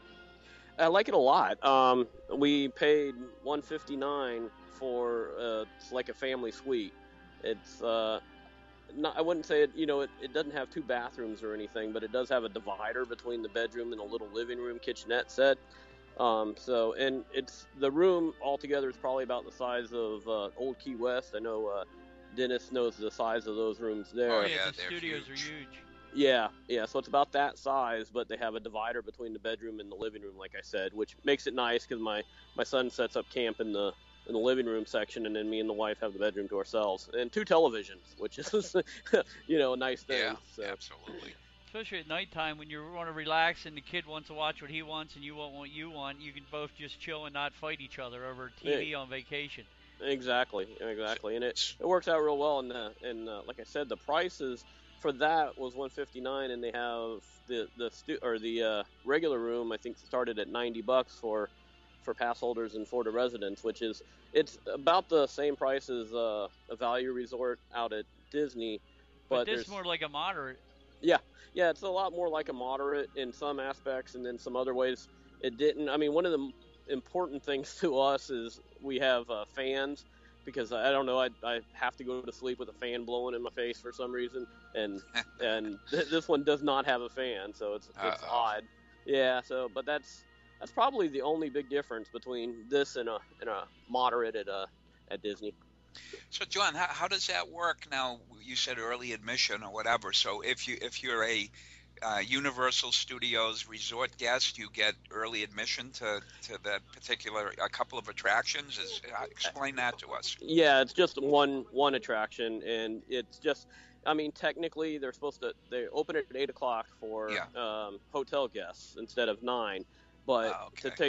I like it a lot. Um, we paid one fifty-nine for uh, it's like a family suite. It's uh, not. I wouldn't say it. You know, it, it doesn't have two bathrooms or anything, but it does have a divider between the bedroom and a little living room kitchenette set. Um, so, and it's the room altogether is probably about the size of uh, Old Key West. I know uh, Dennis knows the size of those rooms there. Oh, yeah, yeah, the they're studios huge. are huge. Yeah, yeah. So it's about that size, but they have a divider between the bedroom and the living room, like I said, which makes it nice because my, my son sets up camp in the in the living room section, and then me and the wife have the bedroom to ourselves, and two televisions, which is you know a nice thing. Yeah, so. absolutely. Especially at nighttime when you want to relax and the kid wants to watch what he wants and you want what you want, you can both just chill and not fight each other over T V Yeah. on vacation. Exactly, exactly, and it it works out real well. And uh, and uh, like I said, the prices for that was one fifty-nine, and they have the the stu- or the uh, regular room. I think started at ninety bucks for for pass holders and Florida residents, which is it's about the same price as uh, a value resort out at Disney. But, But this there's is more like a moderate. yeah, yeah, it's a lot more like a moderate in some aspects, and then some other ways it didn't. I mean, one of the important things to us is we have uh, fans, because I don't know, I I have to go to sleep with a fan blowing in my face for some reason, and and th- this one does not have a fan, so it's it's Uh-oh. odd. Yeah, so but that's that's probably the only big difference between this and a and a moderate at uh at Disney. So, John, how, how does that work now? You said early admission or whatever. So, if you if you're a uh, Universal Studios resort guest, you get early admission to, to that particular a couple of attractions. Is, uh, explain that to us. Yeah, it's just one one attraction, and it's just. I mean, technically, they're supposed to. They open it at eight o'clock for Yeah. um, hotel guests instead of nine. But Oh, okay. to tell you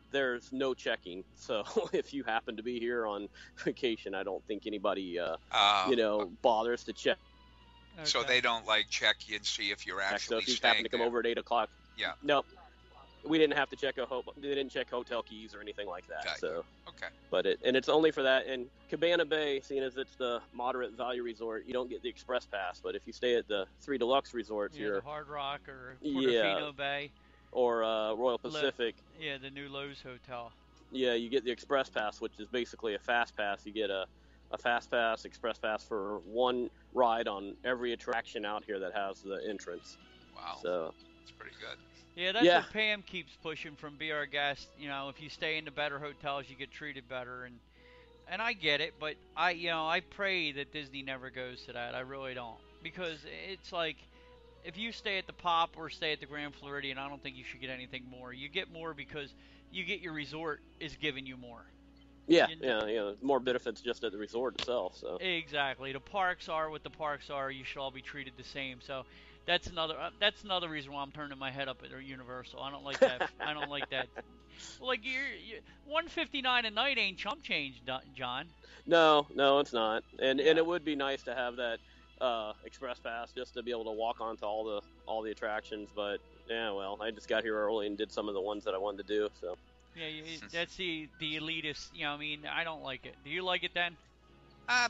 there's no checking. So if you happen to be here on vacation, I don't think anybody, uh, Uh, you know, bothers to check. So Okay. they don't like check you and see if you're So actually if you staying happen to come there. over at eight o'clock, Yeah. no, we didn't have to check a ho- they didn't check hotel keys or anything like that. Okay. So, Okay. but it and it's only for that. And Cabana Bay, seeing as it's the moderate value resort, you don't get the express pass. But if you stay at the three deluxe resorts, Yeah, you're the Hard Rock or Yeah. Portofino Bay. or uh, Royal Pacific. Yeah, the new Lowe's Hotel. Yeah, you get the express pass, which is basically a fast pass. You get a, a fast pass, express pass for one ride on every attraction out here that has the entrance. Wow. So, That's pretty good. Yeah, that's Yeah. what Pam keeps pushing from Be Our Guest. You know, if you stay in the better hotels, you get treated better, and and I get it, but I, you know, I pray that Disney never goes to that. I really don't, because it's like, if you stay at the Pop or stay at the Grand Floridian, I don't think you should get anything more. You get more because you get your resort is giving you more. yeah, You know- yeah, yeah, more benefits just at the resort itself. So, Exactly. The parks are what the parks are. You should all be treated the same. So that's another uh, that's another reason why I'm turning my head up at Universal. I don't like that. I don't like that. Like you're, you one fifty-nine a night ain't chump change, Do- John. no, no, it's not. And Yeah. and it would be nice to have that uh, express pass just to be able to walk onto all the all the attractions. But yeah, well, I just got here early and did some of the ones that I wanted to do. So. Yeah, you, that's the the elitist. You know, I mean, I don't like it. Do you like it then? Uh,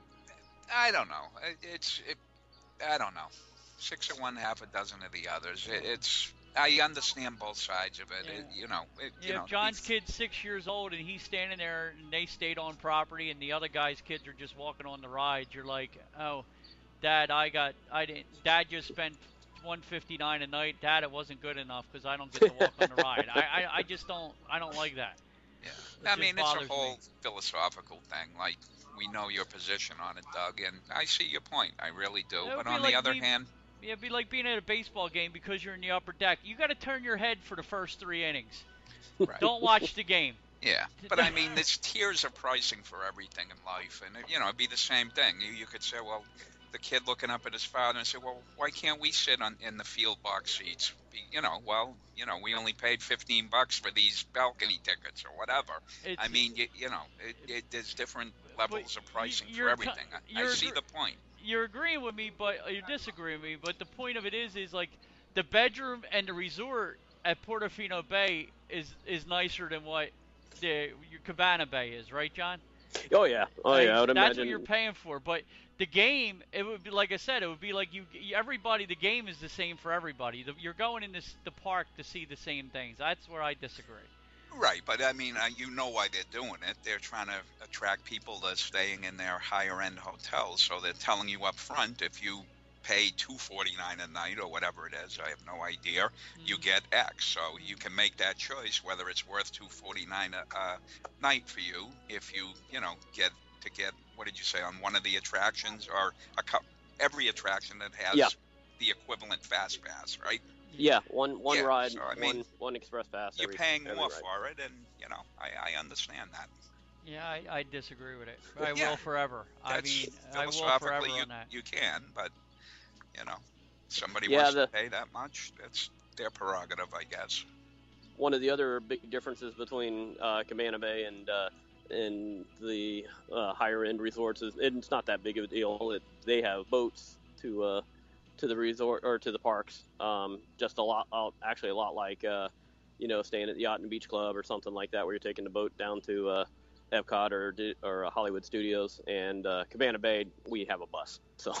I don't know. It- It's it. I don't know. Six of one, half a dozen of the others. It, it's. I understand both sides of it. Yeah. it you know. It, you Yeah, know. if John's these- kid's six years old and he's standing there and they stayed on property and the other guy's kids are just walking on the rides, you're like, oh, Dad, I got, I didn't. Dad just spent one fifty-nine a night. Dad, it wasn't good enough because I don't get to walk on the ride. I, I, I just don't, I don't like that. Yeah. It I just mean, it's a bothers me. whole philosophical thing. Like we know your position on it, Doug, and I see your point. I really do. That would But be on like the other me- hand, Yeah, it'd be like being at a baseball game because you're in the upper deck. You got to turn your head for the first three innings. right. Don't watch the game. Yeah, but I mean, there's tiers of pricing for everything in life, and you know, it'd be the same thing. You, you could say, well, the kid looking up at his father and say, well, why can't we sit on in the field box seats? Be- You know, well, you know, we only paid fifteen bucks for these balcony tickets or whatever. It's, I mean, you, you know, it, it, there's different levels of pricing for you're everything. co- I, I you're see gr- the point. you're agreeing with me, but you're disagreeing with me. But the point of it is, is like the bedroom and the resort at Portofino Bay is is nicer than what the your Cabana Bay is, right, John? Oh yeah, oh Like, yeah. I would that's imagine. what you're paying for. But the game, it would be like I said, it would be like you everybody. The game is the same for everybody. The, you're going in this the park to see the same things. That's where I disagree. Right, but I mean, uh, you know why they're doing it. They're trying to attract people to staying in their higher-end hotels. So they're telling you up front, if you pay two forty-nine a night or whatever it is, I have no idea, you Mhm. get X. So you can make that choice whether it's worth two forty-nine a, a night for you if you, you know, get to get, what did you say, on one of the attractions or a cou- every attraction that has Yeah. the equivalent fast pass, right? Yeah, one one Yeah, ride, so, I mean, one one express pass. You're every, paying every more ride. for it, and you know, I, I understand that. Yeah, I, I disagree with it. I Yeah, will forever. I That's mean, I will philosophically forever you, on that. you can, but you know, somebody Yeah, wants the- to pay that much. That's their prerogative, I guess. One of the other big differences between uh, Cabana Bay and uh, and the uh, higher end resorts is and it's not that big of a deal. It, they have boats to uh, to the resort or to the parks. Um, just a lot, uh, actually a lot like uh, you know staying at the Yacht and Beach Club or something like that, where you're taking the boat down to uh, Epcot or or uh, Hollywood Studios. And uh, Cabana Bay, we have a bus, so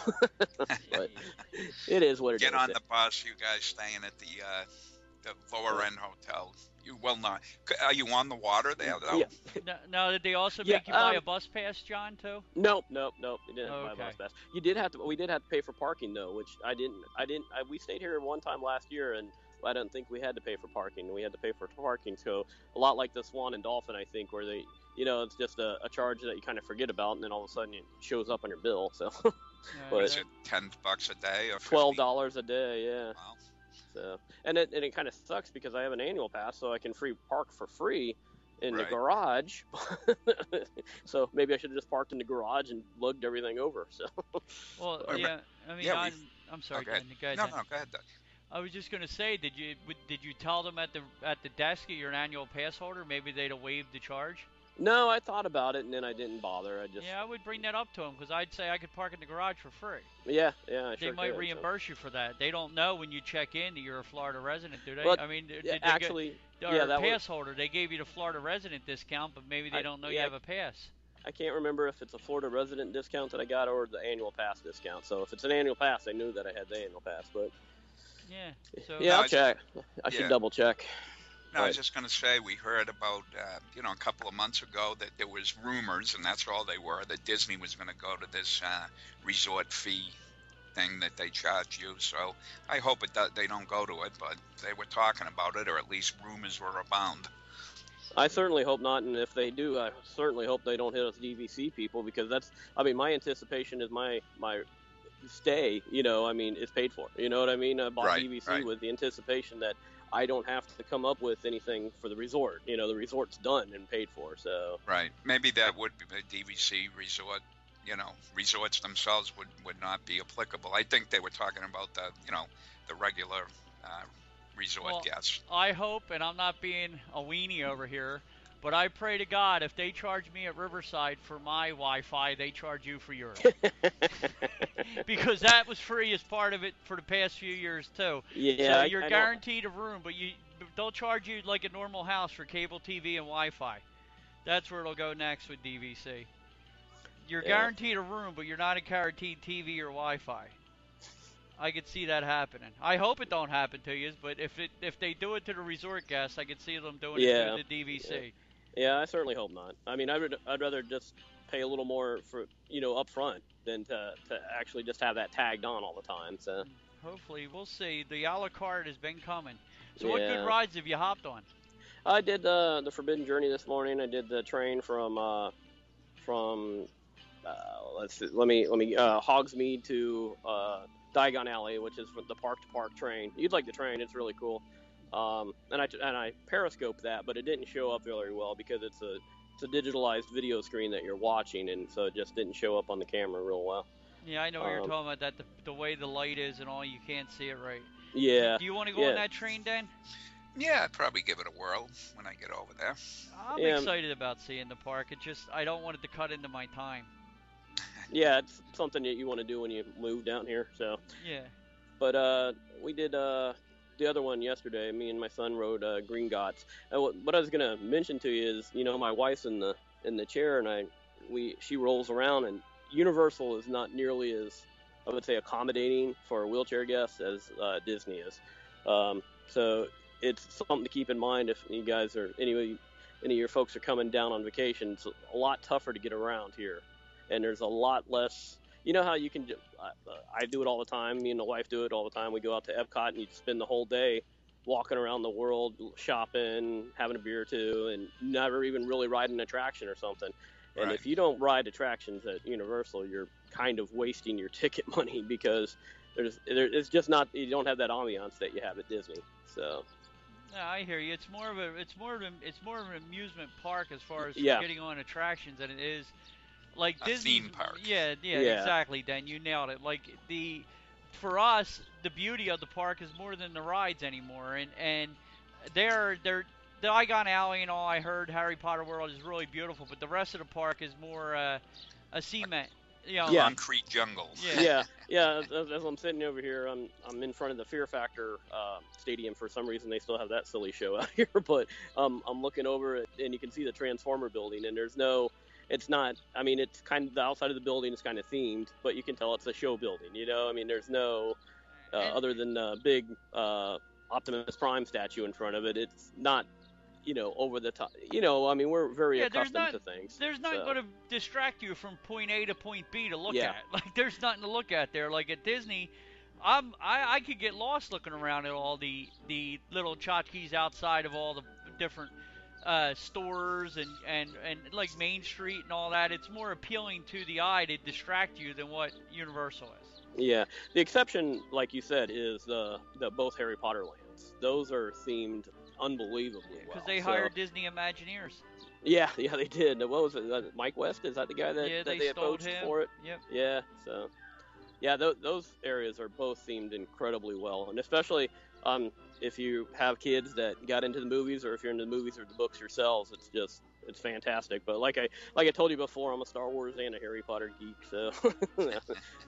but it is what it Get is. on the bus, you guys staying at the uh, the lower end hotel. You will not. C- Are you on the water there though? Yeah. Now, now, did they also Yeah, make you buy um, a bus pass, John, too? Nope, nope, nope. You didn't have to buy a Okay. bus pass. You did have to. We did have to pay for parking though, which I didn't. I didn't. I, we stayed here one time last year, and I don't think we had to pay for parking. We had to pay for parking. So a lot like the Swan and Dolphin, I think, where they, you know, it's just a, a charge that you kind of forget about, and then all of a sudden it shows up on your bill. So Yeah, But- Is it ten bucks a day or twelve fifty? dollars a day, yeah. Wow. So and it and it kind of sucks because I have an annual pass, so I can free park for free in the Right. garage. So maybe I should have just parked in the garage and lugged everything over. So Well, Wait a yeah. I mean, Yeah, I'm, we've- I'm sorry, Okay. John. Go ahead, No, John. no, go ahead. Doug. I was just gonna say, did you would- did you tell them at the at the desk that you're an annual pass holder? Maybe they'd have waived the charge. No, I thought about it and then I didn't bother. I just Yeah, I would bring that up to them because I'd say I could park in the garage for free. yeah, yeah, I They sure might could, reimburse so. you for that. They don't know when you check in that you're a Florida resident, do they? But, I mean, did yeah, they actually, get, yeah, or that pass was, holder. They gave you the Florida resident discount, but maybe they I, don't know yeah, you have a pass. I can't remember if it's a Florida resident discount that I got or the annual pass discount. So if it's an annual pass, I knew that I had the annual pass. But Yeah. So yeah, I'll No, check. I yeah. should double check. No, I was Right. just going to say we heard about, uh, you know, a couple of months ago that there was rumors, and that's all they were, that Disney was going to go to this uh, resort fee thing that they charge you. So I hope it do- they don't go to it, but they were talking about it, or at least rumors were abound. I certainly hope not, and if they do, I certainly hope they don't hit us D V C people, because that's, I mean, my anticipation is my my stay, you know, I mean, is paid for. You know what I mean? I bought Right, D V C right. with the anticipation that I don't have to come up with anything for the resort. You know, the resort's done and paid for. So Right. Maybe that would be the D V C resort. You know, resorts themselves would, would not be applicable. I think they were talking about the, you know, the regular uh, resort Well, guests. I hope, and I'm not being a weenie over here, but I pray to God if they charge me at Riverside for my Wi-Fi, they charge you for yours. Because that was free as part of it for the past few years too. yeah, So I- you're I don't- guaranteed a room, but you they'll charge you like a normal house for cable T V and Wi-Fi. That's where it'll go next with D V C. You're Yeah. guaranteed a room, but you're not guaranteed T V or Wi-Fi. I could see that happening. I hope it don't happen to you, but if it if they do it to the resort guests, I could see them doing Yeah. it to the D V C. Yeah, I certainly hope not. I mean, I would, I'd rather just pay a little more for, you know, up front than to, to actually just have that tagged on all the time. So Hopefully, we'll see. The a la carte has been coming. So what Yeah. good rides have you hopped on? I did the the Forbidden Journey this morning. I did the train from uh, from uh, let's see, let me let me uh, Hogsmeade to uh, Diagon Alley, which is the park to park train. You'd like the train; it's really cool. Um, and I and I periscoped that, but it didn't show up very well because it's a it's a digitalized video screen that you're watching, and so it just didn't show up on the camera real well. Yeah, I know what you're Um, talking about. That the, the way the light is and all, you can't see it right. Yeah. Do you want to go yeah. on that train, Dan? Yeah, I'd probably give it a whirl when I get over there. I'm Yeah. excited about seeing the park. It just I don't want it to cut into my time. Yeah, it's something that you want to do when you move down here. So, Yeah. but uh, we did uh, the other one yesterday. Me and my son rode uh, Green Gots. And what, what I was gonna mention to you is, you know, my wife's in the in the chair, and I we she rolls around, and Universal is not nearly as, I would say, accommodating for wheelchair guests as uh, Disney is. Um, so it's something to keep in mind if you guys are anyway, any of your folks are coming down on vacation. It's a lot tougher to get around here, and there's a lot less. You know how you can, uh, I do it all the time. Me and the wife do it all the time. We go out to Epcot and you spend the whole day walking around the world, shopping, having a beer or two, and never even really riding an attraction or something. And Right. if you don't ride attractions at Universal, you're kind of wasting your ticket money because there's there, it's just not, you don't have that ambiance that you have at Disney. So No, I hear you. It's more of a it's more of a, it's more of an amusement park as far as Yeah. getting on attractions than it is like A Disney theme park. Yeah, yeah, Yeah. exactly, Dan. You nailed it. Like the for us, the beauty of the park is more than the rides anymore, and and they're they're the Diagon Alley and all. I heard Harry Potter World is really beautiful, but the rest of the park is more uh, a cement. You know, Yeah. Concrete jungle. Yeah. yeah, yeah. As, as I'm sitting over here, I'm I'm in front of the Fear Factor uh, stadium. For some reason, they still have that silly show out here. But um, I'm looking over it, and you can see the Transformer building. And there's no, it's not. I mean, it's kind of the outside of the building is kind of themed, but you can tell it's a show building. You know, I mean, there's no uh, And- other than the big uh, Optimus Prime statue in front of it. It's not, you know, over the top. You know, I mean, we're very Yeah, there's accustomed not- to things. There's nothing so. going to distract you from point A to point B to look Yeah. at. Like there's nothing to look at there. Like at Disney, I'm I, I could get lost looking around at all the the little tchotchkes outside of all the different uh, stores and, and and like Main Street and all that. It's more appealing to the eye to distract you than what Universal is. Yeah, the exception, like you said, is the the both Harry Potter lands. Those are themed unbelievably well. Because they So- hired Disney Imagineers. Yeah, yeah, they did. What was it? uh, Mike West? Is that the guy that, Yeah, that they they stole approached him. for it? Yep. Yeah. So, yeah, th- those areas are both themed incredibly well, and especially um, if you have kids that got into the movies, or if you're into the movies or the books yourselves, it's just it's fantastic. But like I like I told you before, I'm a Star Wars and a Harry Potter geek, so. Yeah,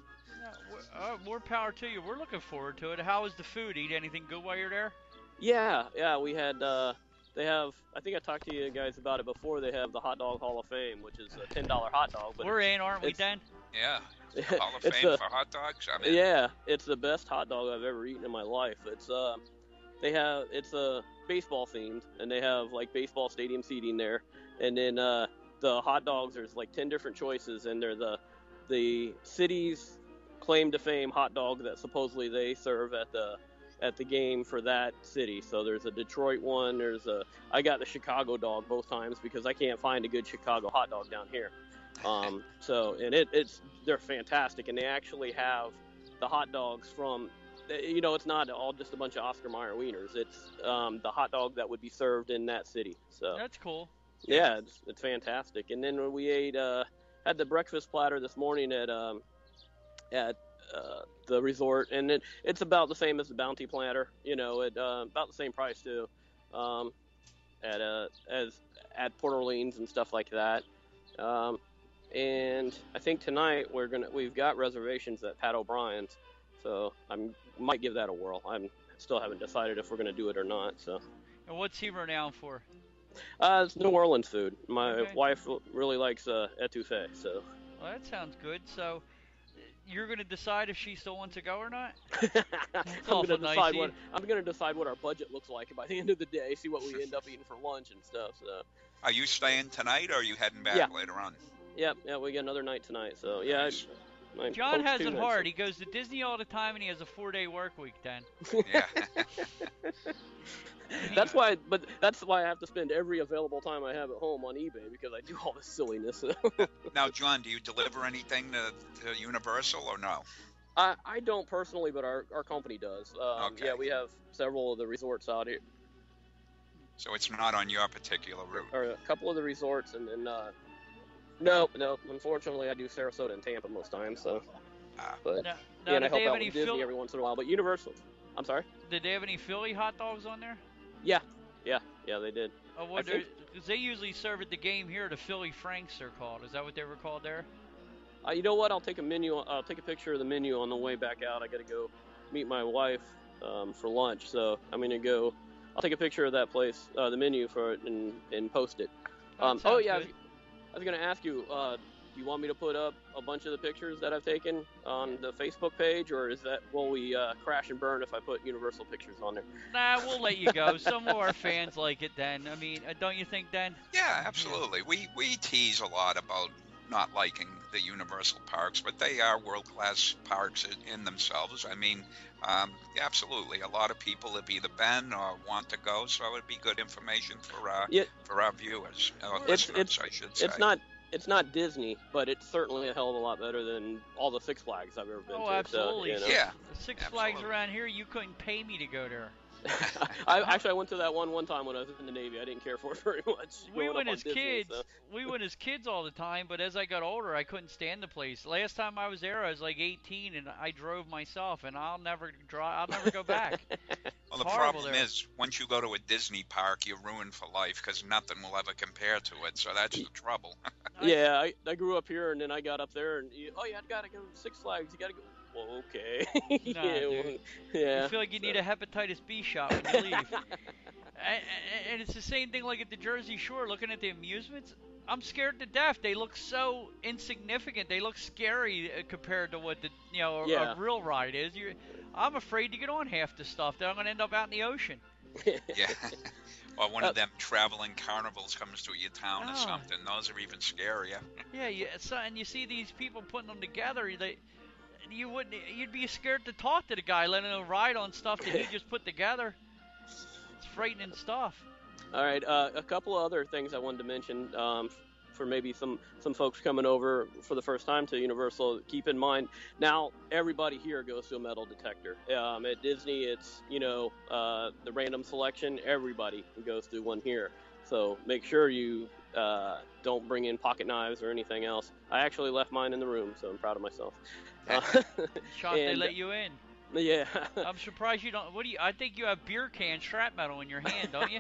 uh, more power to you. We're looking forward to it. How was the food? Eat anything good while you're there? Yeah, yeah, we had. Uh, they have. I think I talked to you guys about it before. They have the Hot Dog Hall of Fame, which is a ten dollar hot dog. But We're in, aren't we, Dan? Yeah. Hall of it's Fame the- for hot dogs. I mean, Yeah, it's the best hot dog I've ever eaten in my life. It's uh, they have it's a uh, baseball themed, and they have like baseball stadium seating there, and then uh, the hot dogs. There's like ten different choices, and they're the the city's claim to fame hot dog that supposedly they serve at the at the game for that city. So there's a Detroit one. There's a I got the Chicago dog both times because I can't find a good Chicago hot dog down here. Um, so and it, it's they're fantastic, and they actually have the hot dogs from, you know, it's not all just a bunch of Oscar Mayer wieners. It's um, the hot dog that would be served in that city. So That's cool. yeah, it's, it's fantastic. And then when we ate uh, had the breakfast platter this morning at um, at uh, the resort, and it, it's about the same as the Bounty platter. You know, at uh, about the same price too, um, at uh, as at Port Orleans and stuff like that. Um, And I think tonight we're gonna we've got reservations at Pat O'Brien's, so I might give that a whirl. I'm still haven't decided if we're gonna do it or not. So And what's he renowned for? uh, it's New Orleans food. My Okay. wife really likes uh, etouffee, so Well, that sounds good. So you're going to decide if she still wants to go or not? I'm awful gonna nice decide of you. what I'm gonna decide what our budget looks like by the end of the day. See what we end up eating for lunch and stuff. So are you staying tonight or are you heading back Yeah. later on? yeah, yeah, we got another night tonight. So yeah. Nice. I- I John poached has two it nights. hard. He goes to Disney all the time, and he has a four-day work week, Dan. Yeah. That's why, but that's why I have to spend every available time I have at home on eBay because I do all this silliness. Now, John, do you deliver anything to, to Universal or no? I, I don't personally, but our, our company does. Um, Okay. Yeah, we have several of the resorts out here, So it's not on your particular route. or a couple of the resorts, and then uh, no, no. Unfortunately, I do Sarasota and Tampa most times. So, Ah. but Now, yeah, now and I did they help have out any with Disney Phil- every once in a while. But Universal, I'm sorry. Did they have any Philly hot dogs on there? Yeah, yeah, yeah, they did. Oh, what? think- Because they usually serve at the game here. The Philly Franks are called. Is that what they were called there? Uh, you know what? I'll take a menu. I'll take a picture of the menu on the way back out. I got to go meet my wife um, for lunch, so I'm gonna go. I'll take a picture of that place, uh, the menu for it, and, and post it. That Um, oh sounds yeah, I was, good. I was gonna ask you. Uh, do you want me to put up a bunch of the pictures that I've taken on the Facebook page, or is that will we uh, crash and burn if I put Universal pictures on there? Nah, we'll let you go. Some of our fans like it, Dan. I mean, uh, don't you think, Dan? Yeah, absolutely. We we tease a lot about not liking the Universal parks, but they are world-class parks in, in themselves. I mean, um, yeah, absolutely. A lot of people have either been or want to go, so it would be good information for our Yeah. for our viewers, or It's- listeners, it's- I should say. It's not. It's not Disney, but it's certainly a hell of a lot better than all the Six Flags I've ever been Oh, to. absolutely. So, you know. Yeah. The Six Flags Absolutely. around here, you couldn't pay me to go there. I actually I went to that one one time when I was in the Navy. I didn't care for it very much. We growing went up on as Disney, kids. so. We went as kids all the time, but as I got older, I couldn't stand the place. Last time I was there, I was like eighteen, and I drove myself, and I'll never drive. I'll never go back. Well, the It's horrible problem there. is, once you go to a Disney park, you're ruined for life because nothing will ever compare to it. So that's the trouble. Yeah, I, I grew up here, and then I got up there, and you, oh, yeah, I gotta go to Six Flags. You gotta go. Well, okay. Nah, yeah, dude. well, yeah. You feel like you so. need a hepatitis B shot when you leave. and, and it's the same thing like at the Jersey Shore, looking at the amusements. I'm scared to death. They look so insignificant. They look scary uh, compared to what the you know a, Yeah. a real ride is. You, I'm afraid to get on half the stuff. That I'm gonna end up out in the ocean. Yeah. Or one Uh, of them traveling carnivals comes to your town or Oh. something. Those are even scarier. Yeah, you, so, and you see these people putting them together. They, you wouldn't. You'd be scared to talk to the guy letting him ride on stuff that he just put together. It's frightening stuff. All right, uh, a couple of other things I wanted to mention um, for maybe some, some folks coming over for the first time to Universal. Keep in mind, now everybody here goes to a metal detector. Um, at Disney, it's, you know, uh, the random selection. Everybody goes through one here. So make sure you uh, don't bring in pocket knives or anything else. I actually left mine in the room, so I'm proud of myself. Uh, Shocked they and- let you in. yeah. I'm surprised you don't. What do you? I think you have beer can strap metal in your hand, don't you?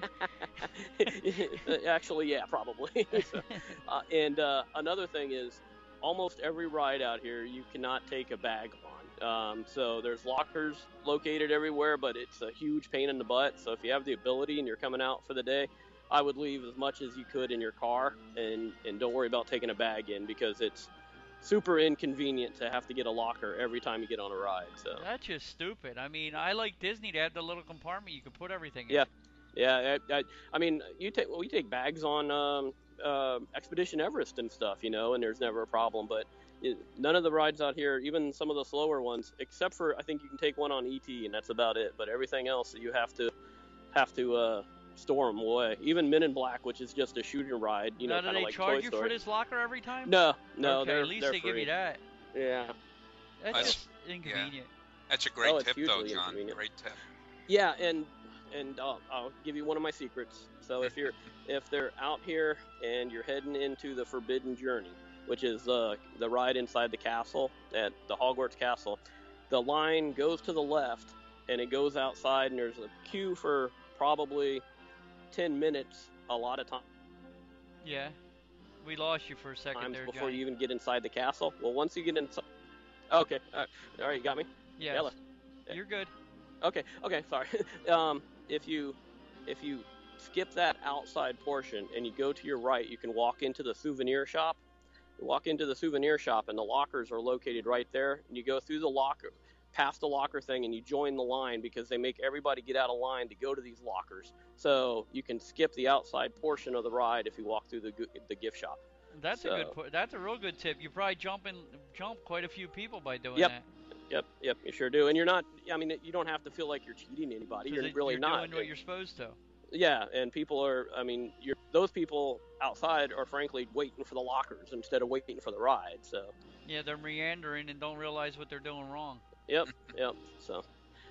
Actually, yeah, probably. So, uh, and uh, another thing is, almost every ride out here you cannot take a bag on. Um, so there's lockers located everywhere, but it's a huge pain in the butt. So if you have the ability and you're coming out for the day, I would leave as much as you could in your car, and and don't worry about taking a bag in, because it's super inconvenient to have to get a locker every time you get on a ride. So That's just stupid. I mean, I like Disney to have the little compartment you can put everything in. Yeah. Yeah, I, I, I mean, you take well, we take bags on um, uh, Expedition Everest and stuff, you know, and there's never a problem. But it, none of the rides out here, even some of the slower ones, except for I think you can take one on E T, and that's about it. But everything else, you have to have to uh, store them away. Even Men in Black, which is just a shooting ride, you know, Now, do kind of they like charge Toy you Story. for this locker every time? No, no, okay, they're at least they're they free. give you that. Yeah. That's That's- just inconvenient. That's a great Oh, it's tip, though, hugely John. inconvenient. Great tip. Yeah, and and uh, I'll give you one of my secrets. So if you're if they're out here and you're heading into the Forbidden Journey, which is uh, the ride inside the castle at the Hogwarts Castle, the line goes to the left and it goes outside, and there's a queue for probably ten minutes a lot of time Yeah. We lost you for a second times there, before Johnny. you even get inside the castle. Well, once you get inside, okay, all right, all right, you got me. Yes. Yellow. You're good. Okay, okay, sorry. um, if you if you skip that outside portion and you go to your right, you can walk into the souvenir shop. You walk into the souvenir shop, and the lockers are located right there. And you go through the locker, past the locker thing, and you join the line, because they make everybody get out of line to go to these lockers. So you can skip the outside portion of the ride if you walk through the gu- the gift shop. That's a So- good. po- That's a real good tip. You probably jump in, jump quite a few people by doing Yep. that. Yep, yep, you sure do. And you're not. I mean, you don't have to feel like you're cheating anybody. 'Cause You're it- really you're not. doing what you're supposed to. Yeah, and people are, I mean, you're, those people outside are frankly waiting for the lockers instead of waiting for the ride. So, Yeah, they're meandering and don't realize what they're doing wrong. yep, yep. So,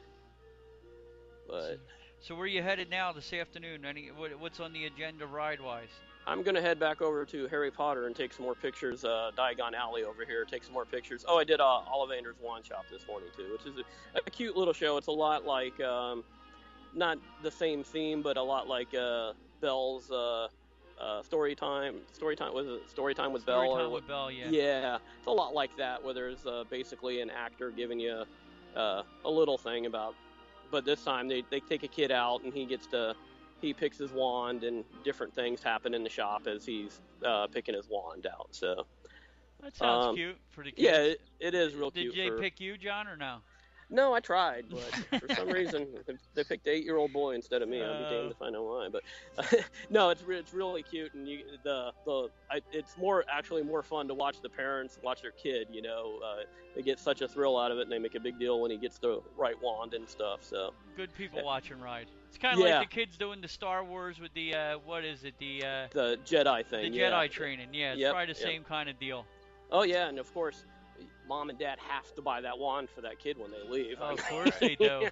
but So where you headed now this afternoon? Any what, what's on the agenda ride-wise? I'm going to head back over to Harry Potter and take some more pictures, uh, Diagon Alley over here, take some more pictures. Oh, I did uh, Ollivander's Wand Shop this morning, too, which is a, a cute little show. It's a lot like, um, not the same theme, but a lot like uh, Belle's uh, uh, story time. Story time was it story time with Belle? Story or time what- with Belle, yeah. Yeah, it's a lot like that, where there's uh, basically an actor giving you uh, a little thing about, but this time they, they take a kid out and he gets to, he picks his wand, and different things happen in the shop as he's uh, picking his wand out. So That sounds um, cute for the kids. yeah, it, it is real Did cute. they for, pick you, John, or no? No, I tried, but for some reason they picked the eight-year-old boy instead of me. I'll be Uh. damned if I know why. But no, it's re- it's really cute, and you the the I, it's more actually more fun to watch the parents watch their kid. You know, uh, they get such a thrill out of it, and they make a big deal when he gets the right wand and stuff. So Good people watching ride. It's kind of Yeah. like the kids doing the Star Wars with the uh, what is it? The uh, the Jedi the thing, Jedi yeah. training. Yeah, it's Yep, probably the yep. same kind of deal. Oh yeah, and of course, mom and dad have to buy that wand for that kid when they leave. Oh, of course they do.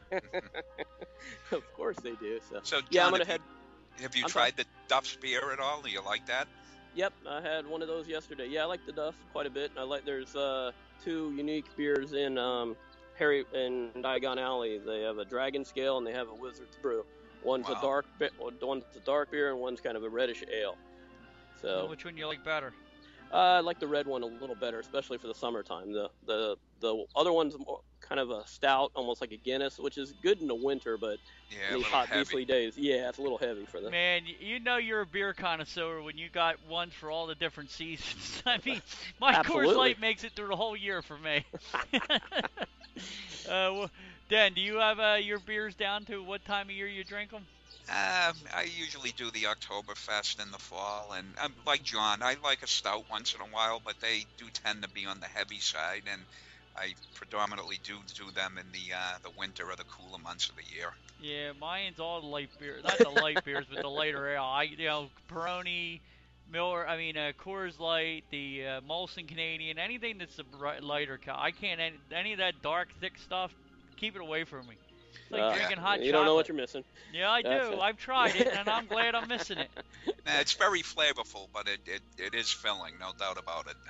Of course they do. So So, John, yeah, I'm gonna have, head. you, have you I'm tried the Duff's beer at all? Do you like that? Yep, I had one of those yesterday. Yeah, I like the Duff quite a bit. I like there's uh, two unique beers in um, Harry in Diagon Alley. They have a Dragon Scale and they have a Wizard's Brew. One's Wow. a dark, be- one's a dark beer and one's kind of a reddish ale. So Which one you like better? uh, I like the red one a little better, especially for the summertime. The the the other one's more kind of a stout, almost like a Guinness, which is good in the winter, but Yeah, in a these little hot heavy. beastly days, yeah, it's a little heavy for the. Man, y- you know you're a beer connoisseur when you got ones for all the different seasons. I mean, my Coors Absolutely. Light makes it through the whole year for me. uh, well, Dan, do you have uh, your beers down to what time of year you drink them? Um, I usually do the Oktoberfest in the fall, and I'm like John. I like a stout once in a while, but they do tend to be on the heavy side, and I predominantly do do them in the uh, the winter or the cooler months of the year. Yeah, mine's all the light beer, not the light beers, but the lighter ale. I, you know, Peroni, Miller. I mean, uh, Coors Light, the uh, Molson Canadian, anything that's a bri- lighter. ca- I can't any, any of that dark, thick stuff. Keep it away from me. It's like Uh, drinking hot you chocolate. don't know what you're missing. Yeah, I That's do. it. I've tried it, and I'm glad I'm missing it. Nah, it's very flavorful, but it, it, it is filling, no doubt about it.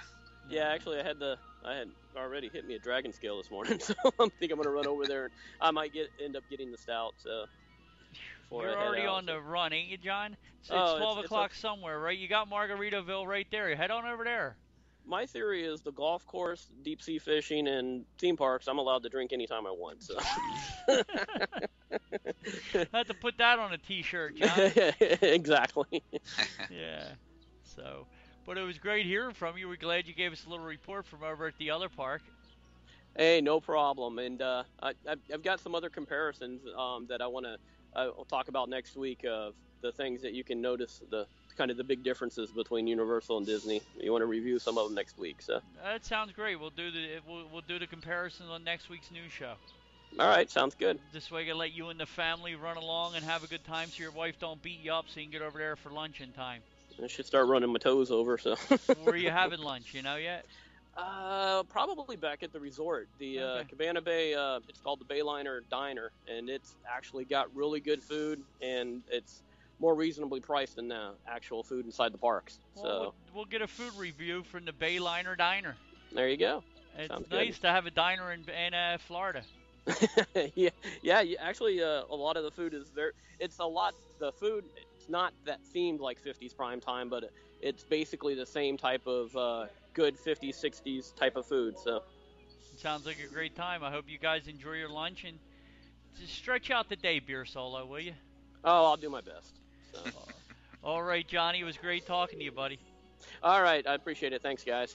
Yeah, actually, I had the I had already hit me a dragon scale this morning, so I think I'm gonna run over there and I might get end up getting the stout. So you're already out, on so. the run, ain't you, John? It's, oh, it's twelve it's, o'clock it's a, somewhere, right? You got Margaritaville right there. Head on over there. My theory is the golf course, deep sea fishing, and theme parks, I'm allowed to drink anytime I want. So I have to put that on a T-shirt, John. Exactly. Yeah. So, but it was great hearing from you. We're glad you gave us a little report from over at the other park. Hey, no problem. And uh, I, I've got some other comparisons um, that I want to uh, talk about next week of the things that you can notice, the kind of the big differences between Universal and Disney. You want to review some of them next week. So that sounds great. We'll do the we'll, we'll do the comparisons on next week's news show. All right, sounds good. This way I can let you and the family run along and have a good time so your wife don't beat you up so you can get over there for lunch in time. I should start running my toes over. So where are you having lunch, you know yet? Uh, probably back at the resort, the okay. uh, Cabana Bay. Uh, it's called the Bayliner Diner, and it's actually got really good food, and it's more reasonably priced than uh, actual food inside the parks. Well, so we'll, we'll get a food review from the Bayliner Diner. There you go. It's Sounds nice good. to have a diner in, in uh, Florida. yeah, yeah. Actually, uh, a lot of the food is there. It's a lot. The food. It's not that themed like fifties prime time, but it's basically the same type of uh, good fifties, sixties type of food. So it sounds like a great time. I hope you guys enjoy your lunch and just stretch out the day, Beer Solo, will you? Oh, I'll do my best. So. All right, Johnny. It was great talking to you, buddy. All right. I appreciate it. Thanks, guys.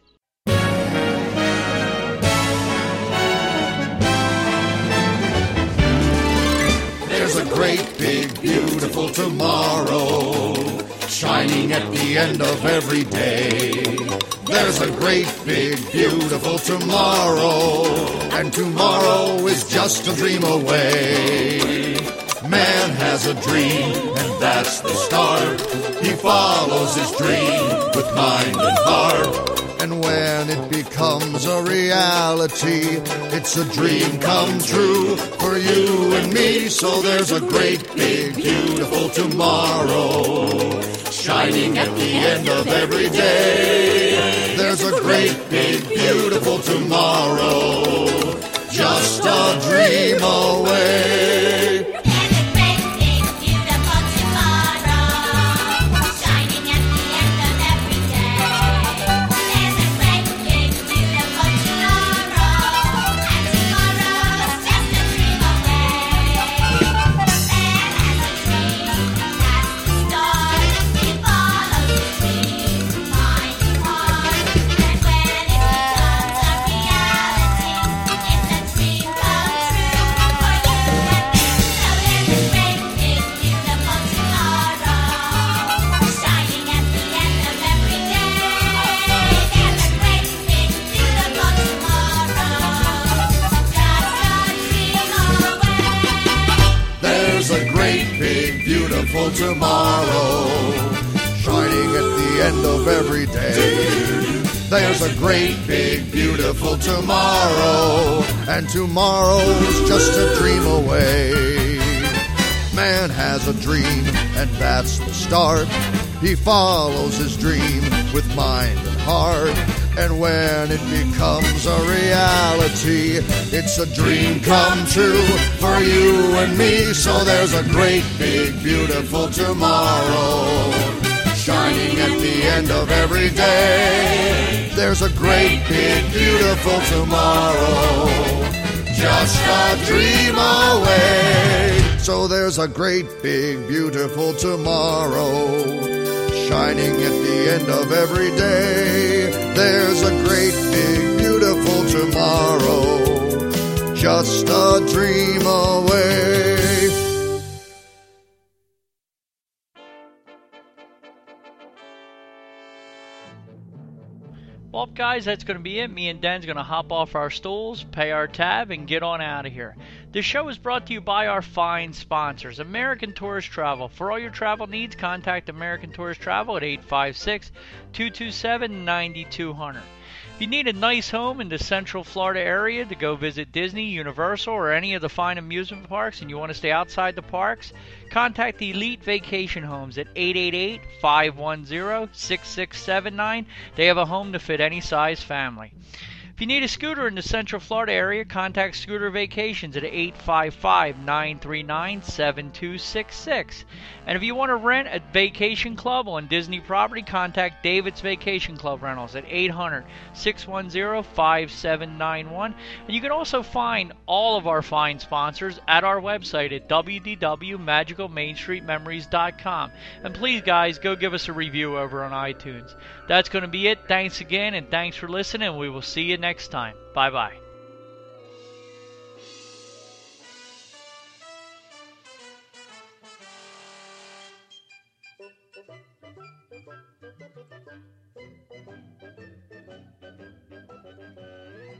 There's a great, big, beautiful tomorrow shining at the end of every day. There's a great, big, beautiful tomorrow, and tomorrow is just a dream away. Man has a dream, and that's the start. He follows his dream with mind and heart. And when it becomes a reality, it's a dream come true for you and me. So there's a great, big, beautiful tomorrow shining at the end of every day. There's a great, big, beautiful tomorrow, just a dream away. Beautiful tomorrow, shining at the end of every day. There's a great, big, beautiful tomorrow, and tomorrow's just a dream away. Man has a dream, and that's the start. He follows his dream with mind and heart. And when it becomes a reality, it's a dream come true for you and me. So there's a great, big, beautiful tomorrow shining at the end of every day. There's a great, big, beautiful tomorrow, just a dream away. So there's a great, big, beautiful tomorrow shining at the end of every day. There's a great, big, beautiful tomorrow, just a dream away. Well, guys, that's going to be it. Me and Den's going to hop off our stools, pay our tab, and get on out of here. This show is brought to you by our fine sponsors, American Tourist Travel. For all your travel needs, contact American Tourist Travel at eight five six, two two seven, nine two zero zero. If you need a nice home in the Central Florida area to go visit Disney, Universal, or any of the fine amusement parks, and you want to stay outside the parks, contact Elite Vacation Homes at eight eight eight, five one zero, six six seven nine. They have a home to fit any size family. If you need a scooter in the Central Florida area, contact Scooter Vacations at eight five five, nine three nine, seven two six six. And if you want to rent a vacation club on Disney property, contact David's Vacation Club Rentals at eight hundred, six one zero, five seven nine one. And you can also find all of our fine sponsors at our website at w w w dot magical main street memories dot com. And please, guys, go give us a review over on iTunes. That's going to be it. Thanks again, and thanks for listening. We will see you next time. Bye-bye.